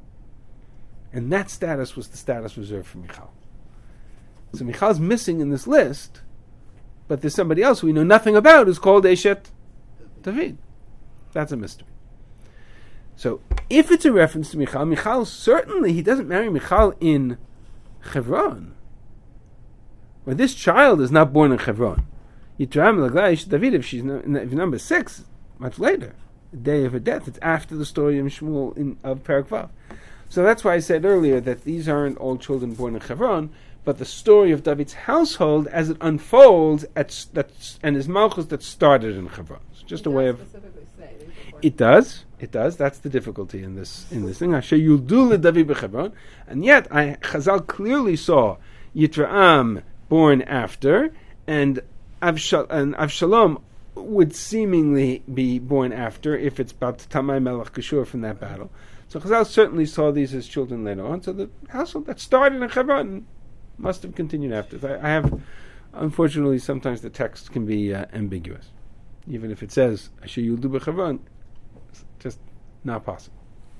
And that status was the status reserved for Michal. So Michal's missing in this list, but there's somebody else who we know nothing about who's called Eshet David. That's a mystery. So, if it's a reference to Michal certainly, he doesn't marry Michal in Hebron. Where this child is not born in Hebron. Yitram Leglah Eshet David, if she's number 6, much later, the day of her death, it's after the story of Shmuel of Perek Vav. So that's why I said earlier that these aren't all children born in Hebron, but the story of David's household as it unfolds and his malchus that started in Hebron. It's just a way of... It does. That's the difficulty in this thing. Asher Yuldu David b'Chebron, and yet Chazal clearly saw Yitream born after, and Avshalom would seemingly be born after if it's about Tamai Melech Geshur from that battle. So Chazal certainly saw these as children later on. So the household that started in Hebron must have continued after. I have, unfortunately, sometimes the text can be ambiguous, even if it says Asher Yuldu b'Chebron. Just not possible.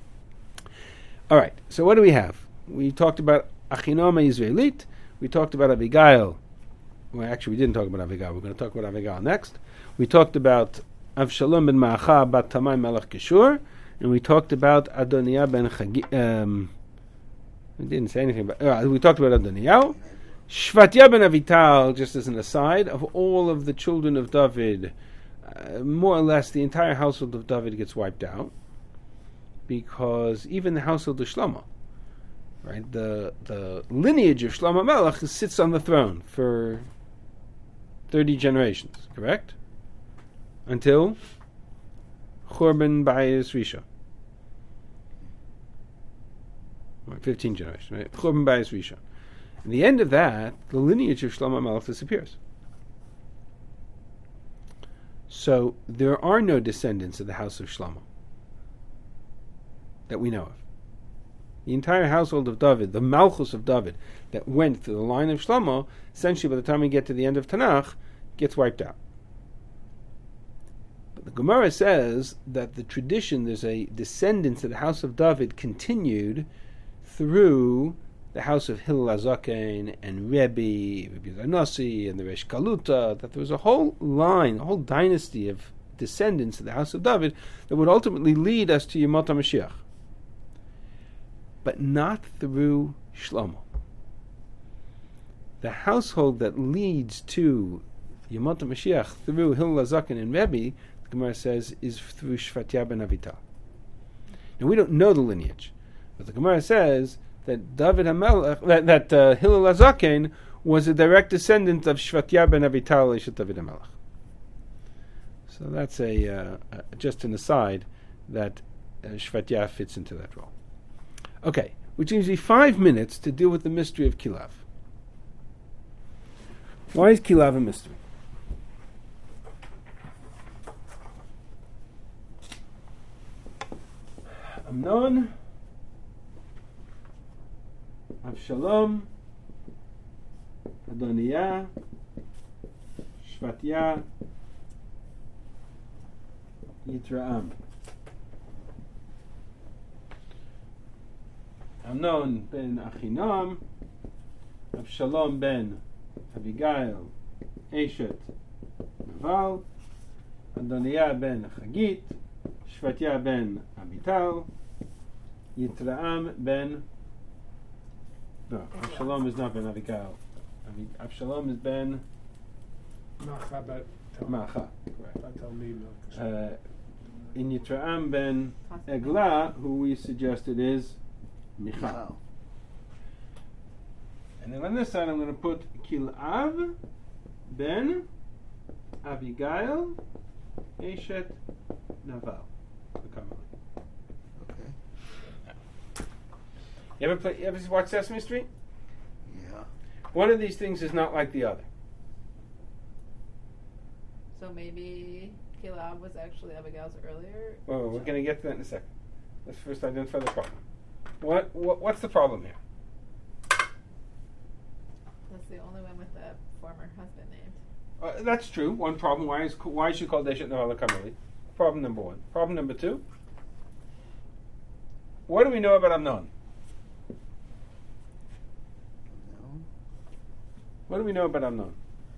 All right, so what do we have? We talked about Achinoma Israelit. We talked about Abigail. Well, actually, we didn't talk about Abigail. We're going to talk about Abigail next. We talked about Avshalom ben Ma'acha bat Tamai Melech Geshur. And we talked about Adoniah ben Chagit. We didn't say anything about... we talked about Adoniah. Shvatya ben Avital, just as an aside, of all of the children of David... more or less, the entire household of David gets wiped out because even the household of Shlomo, right, the lineage of Shlomo Melech sits on the throne for 30 generations, correct? Until Churban Bayis Risha. 15 generations, right? Churban Bayis Risha. At the end of that, the lineage of Shlomo Melech disappears. So there are no descendants of the house of Shlomo that we know of. The entire household of David, the Malchus of David, that went through the line of Shlomo, essentially by the time we get to the end of Tanakh, gets wiped out. But the Gemara says that the tradition, there's a descendants of the house of David continued through the house of Hillel HaZaken and Rebbe Zanossi and the Resh Kaluta, that there was a whole line, a whole dynasty of descendants of the house of David that would ultimately lead us to Yemot HaMashiach. But not through Shlomo. The household that leads to Yemot HaMashiach through Hillel HaZaken and Rebbe, the Gemara says, is through Shvatya ben Avital. Now we don't know the lineage, but the Gemara says that David HaMelech, that Hillel HaZaken was a direct descendant of Shvatya ben Avital Eshet David HaMelech. So that's just an aside that Shvatya fits into that role. Okay, which leaves me 5 minutes to deal with the mystery of Kilav. Why is Kilav a mystery? Amnon, Avshalom, Adoniah, Shvatya, Yitream. Amnon ben Achinam, Avshalom ben Abigail, Eshet Naval, Adoniah ben Chagit, Shvatya ben Abital, Yitream ben... No, Avshalom is not ben Abigail. Avshalom is ben Macha bet Macha. Correct. Talmid. In Yitra'am ben Eglah, who we suggested is Michal. Michal. And then on this side, I'm going to put Kil'av ben Abigail Eshet Naval. Okay. You ever watch Sesame Street? Yeah. One of these things is not like the other. So maybe Kilab was actually Abigail's earlier. Oh, we're going to get to that in a second. Let's first identify the problem. What's the problem here? That's the only one with the former husband named. That's true. One problem. Why is she called Eshet Naval Kamali? Problem number one. Problem number two. What do we know about Amnon? No. What do we know about Amnon?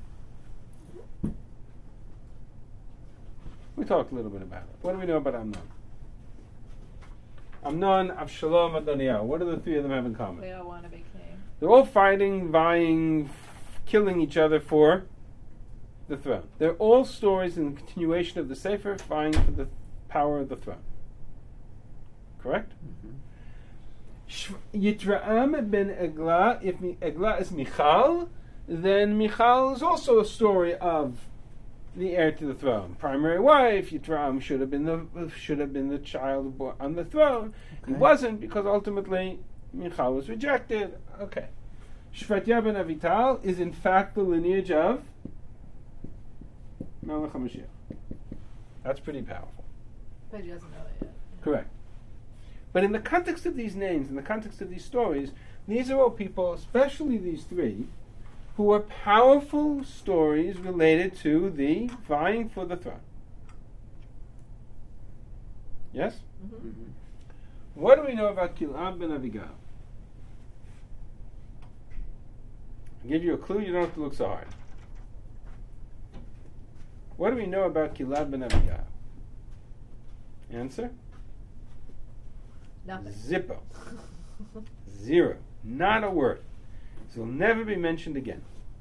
We talked a little bit about it. What do we know about Amnon? Amnon, Avshalom, Adoniyahu. What do the three of them have in common? They all want to be king. They're all fighting, vying, killing each other for the throne. They're all stories in the continuation of the Sefer, vying for the power of the throne. Correct? Yitra'am ben Eglah, if Eglah is Michal, then Michal is also a story of the heir to the throne. Primary wife, Yitra'am should have been the child born on the throne. He wasn't, because ultimately Michal was rejected. Okay. Shvatya ben Avital is in fact the lineage of Melech HaMashiach. That's pretty powerful. But he doesn't know that yet. Correct. But in the context of these names, in the context of these stories, these are all people, especially these three, who are powerful stories related to the vying for the throne. Yes? Mm-hmm. Mm-hmm. What do we know about Kil'ab ben Abigail? I'll give you a clue, you don't have to look so hard. What do we know about Kil'ab ben Abigail? Answer? Nothing. Zippo. Zero. Not a word. This will never be mentioned again.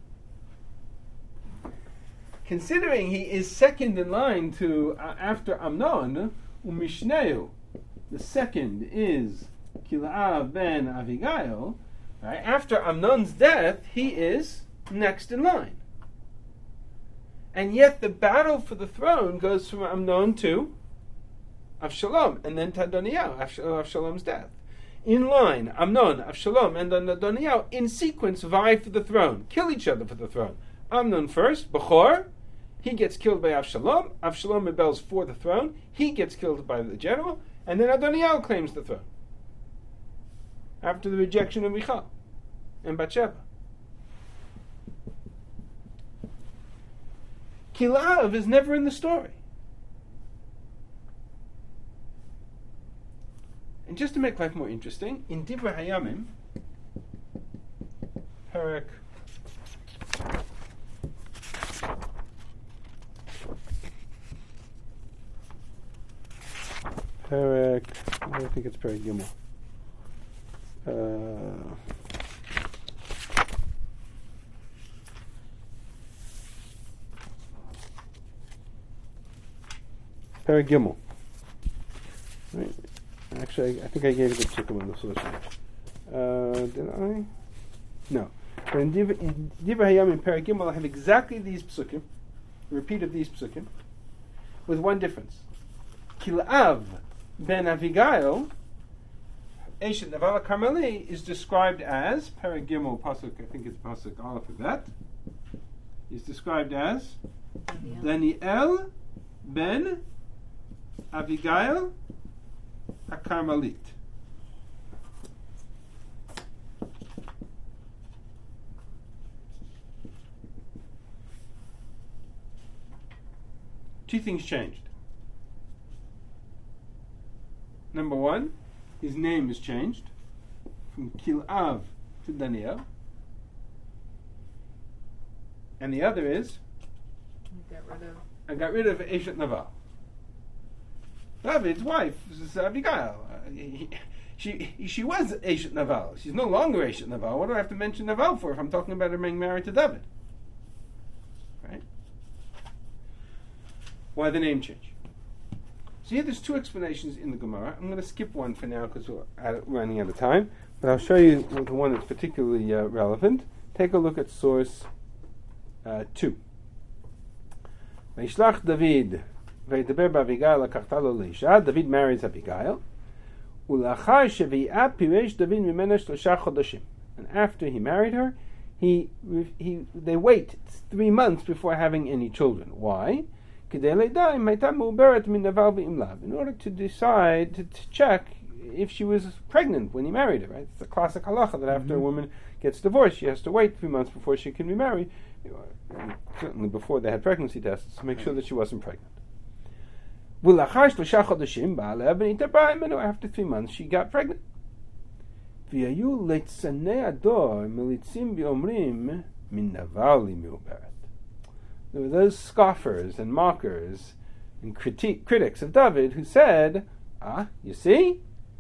Considering he is second in line to after Amnon, Umishneu, the second is Kil'av ben Avigail. Right? After Amnon's death, he is next in line. And yet the battle for the throne goes from Amnon to Avshalom, and then to Adoniyahu, Avshalom's death. In line, Amnon, Avshalom, and Adoniyahu, in sequence, vie for the throne, kill each other for the throne. Amnon first, Bechor, he gets killed by Avshalom. Avshalom rebels for the throne. He gets killed by the general, and then Adoniyahu claims the throne after the rejection of Michal and Bathsheba. Kil'av is never in the story. And just to make life more interesting, in Divrei Hayamim, Perek I think it's Perek Gimel. Perek Gimel. Right. Actually, I think I gave it a psukim on the solution. Did I? No. But in Divrei Hayamim Perek Gimel, I have exactly these psukim, a repeat of these psukim, with one difference. Kil'av ben Avigail, Eshet Naval Karmeli, is described as Perek Gimel pasuk. I think it's pasuk Aleph of that. Is described as Daniel ben Avigail a Carmelit. Two things changed. Number one, his name is changed from Kil'av to Daniel. And the other is I got rid of Eshet Naval. David's wife is Abigail. She was Eshet Naval. She's no longer Eshet Naval. What do I have to mention Naval for if I'm talking about her being married to David? Right? why the name change. So here there's two explanations in the Gemara. I'm going to skip one for now because we're running out of time, but I'll show you the one that's particularly relevant. Take a look at source 2. Vaishlach David v'yidaber b'Avigail lakachta lo leisha. David marries Abigail. Ulachar shevi'ah piresh David mimena 3 chodashim. And after he married her, they wait 3 months before having any children. Why? In order to decide, to check if she was pregnant when he married her. Right? It's a classic halacha that after a woman gets divorced, she has to wait 3 months before she can be married. Certainly before they had pregnancy tests, to make sure that she wasn't pregnant. After 3 months, she got pregnant. There were those scoffers and mockers and critics of David who said, you see?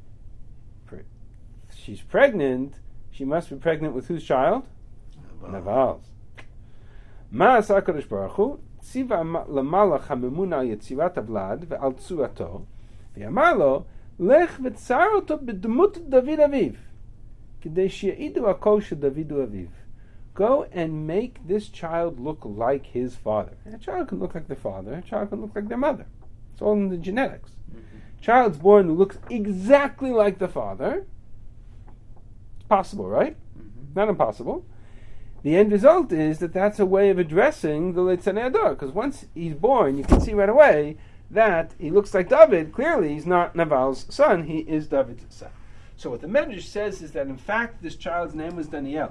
She's pregnant. She must be pregnant with whose child? Naval's. Ma'as HaKadosh Baruch Hu tziva lamalach hamemuna al yetzirat havlad ve'al tzuato ve'amar lo lech v'tzar oto b'dmut David aviv k'dei she'idu hakol sheDavid hu aviv. Go and make this child look like his father. A child can look like their father. A child can look like their mother. It's all in the genetics. Child's born who looks exactly like the father. It's possible, right? Not impossible. The end result is that that's a way of addressing the Leitzanei Ador, because once he's born, you can see right away that he looks like David. Clearly, he's not Naval's son. He is David's son. So what the Medrash says is that, in fact, this child's name was Daniel.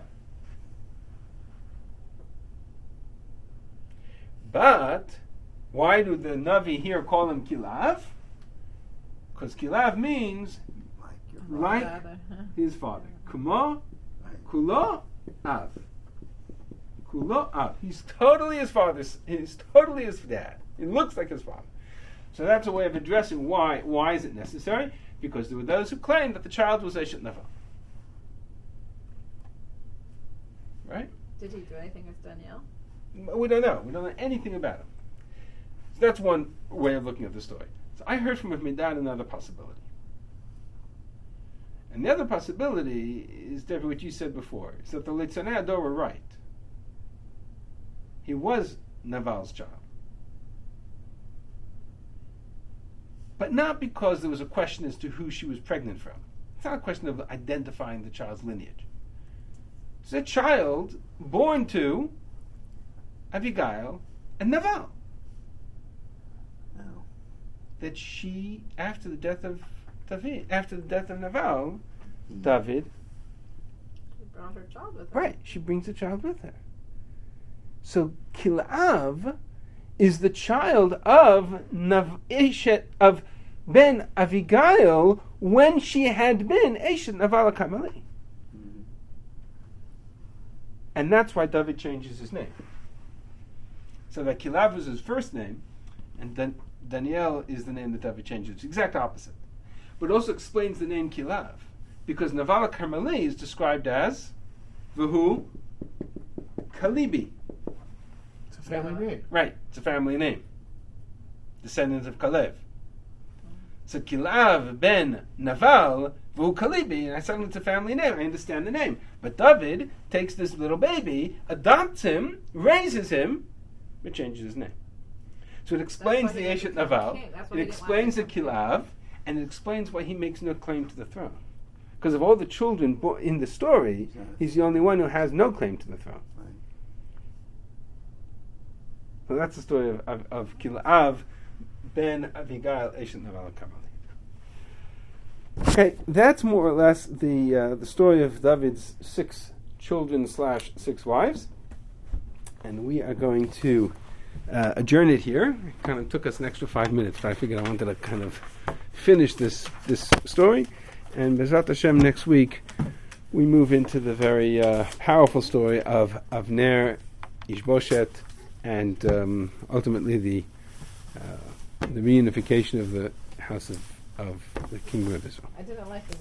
But why do the Navi here call him Kilav? Because Kilav means like his father. Kumo, Kulo, Av. Kulo, Av. He's totally his father. He's totally his dad. He looks like his father. So that's a way of addressing why. Why is it necessary? Because there were those who claimed that the child was Eshet Naval. Right? Did he do anything with Danielle? We don't know. We don't know anything about him. So that's one way of looking at the story. So I heard from Midan another possibility. And the other possibility is, Debbie, what you said before, is that the Leitzanei Ador were right. He was Naval's child. But not because there was a question as to who she was pregnant from. It's not a question of identifying the child's lineage. It's a child born to Abigail and Naval. No. That she, after the death of Naval, David, She brought her child with her. right, she brings the child with her. So Kilav is the child of of Ben Abigail when she had been Eshet Naval HaKarmeli. And that's why David changes his name. So that Kilav was his first name, and then Daniel is the name that David changes. It's the exact opposite. But it also explains the name Kilav, because Naval HaKarmeli is described as V'hu Kalibi. It's a family name. Right, it's a family name. Descendants of Kalev. So Kilav ben Naval V'hu Kalibi, and I suddenly it's a family name. I understand the name. But David takes this little baby, adopts him, raises him, but changes his name. So it explains the Eshet Naval, it explains the Kilav, and it explains why he makes no claim to the throne. Because of all the children in the story, he's the only one who has no claim to the throne. Right. So that's the story of Kilav ben Abigail Eshet Naval HaKarmeli. Okay, that's more or less the story of David's 6 children / 6 wives. And we are going to adjourn it here. It kind of took us an extra 5 minutes, but I figured I wanted to kind of finish this story. And B'ezrat Hashem, next week, we move into the very powerful story of Avner, Ishboshet, and ultimately the reunification of the house of the kingdom of Israel. I didn't like the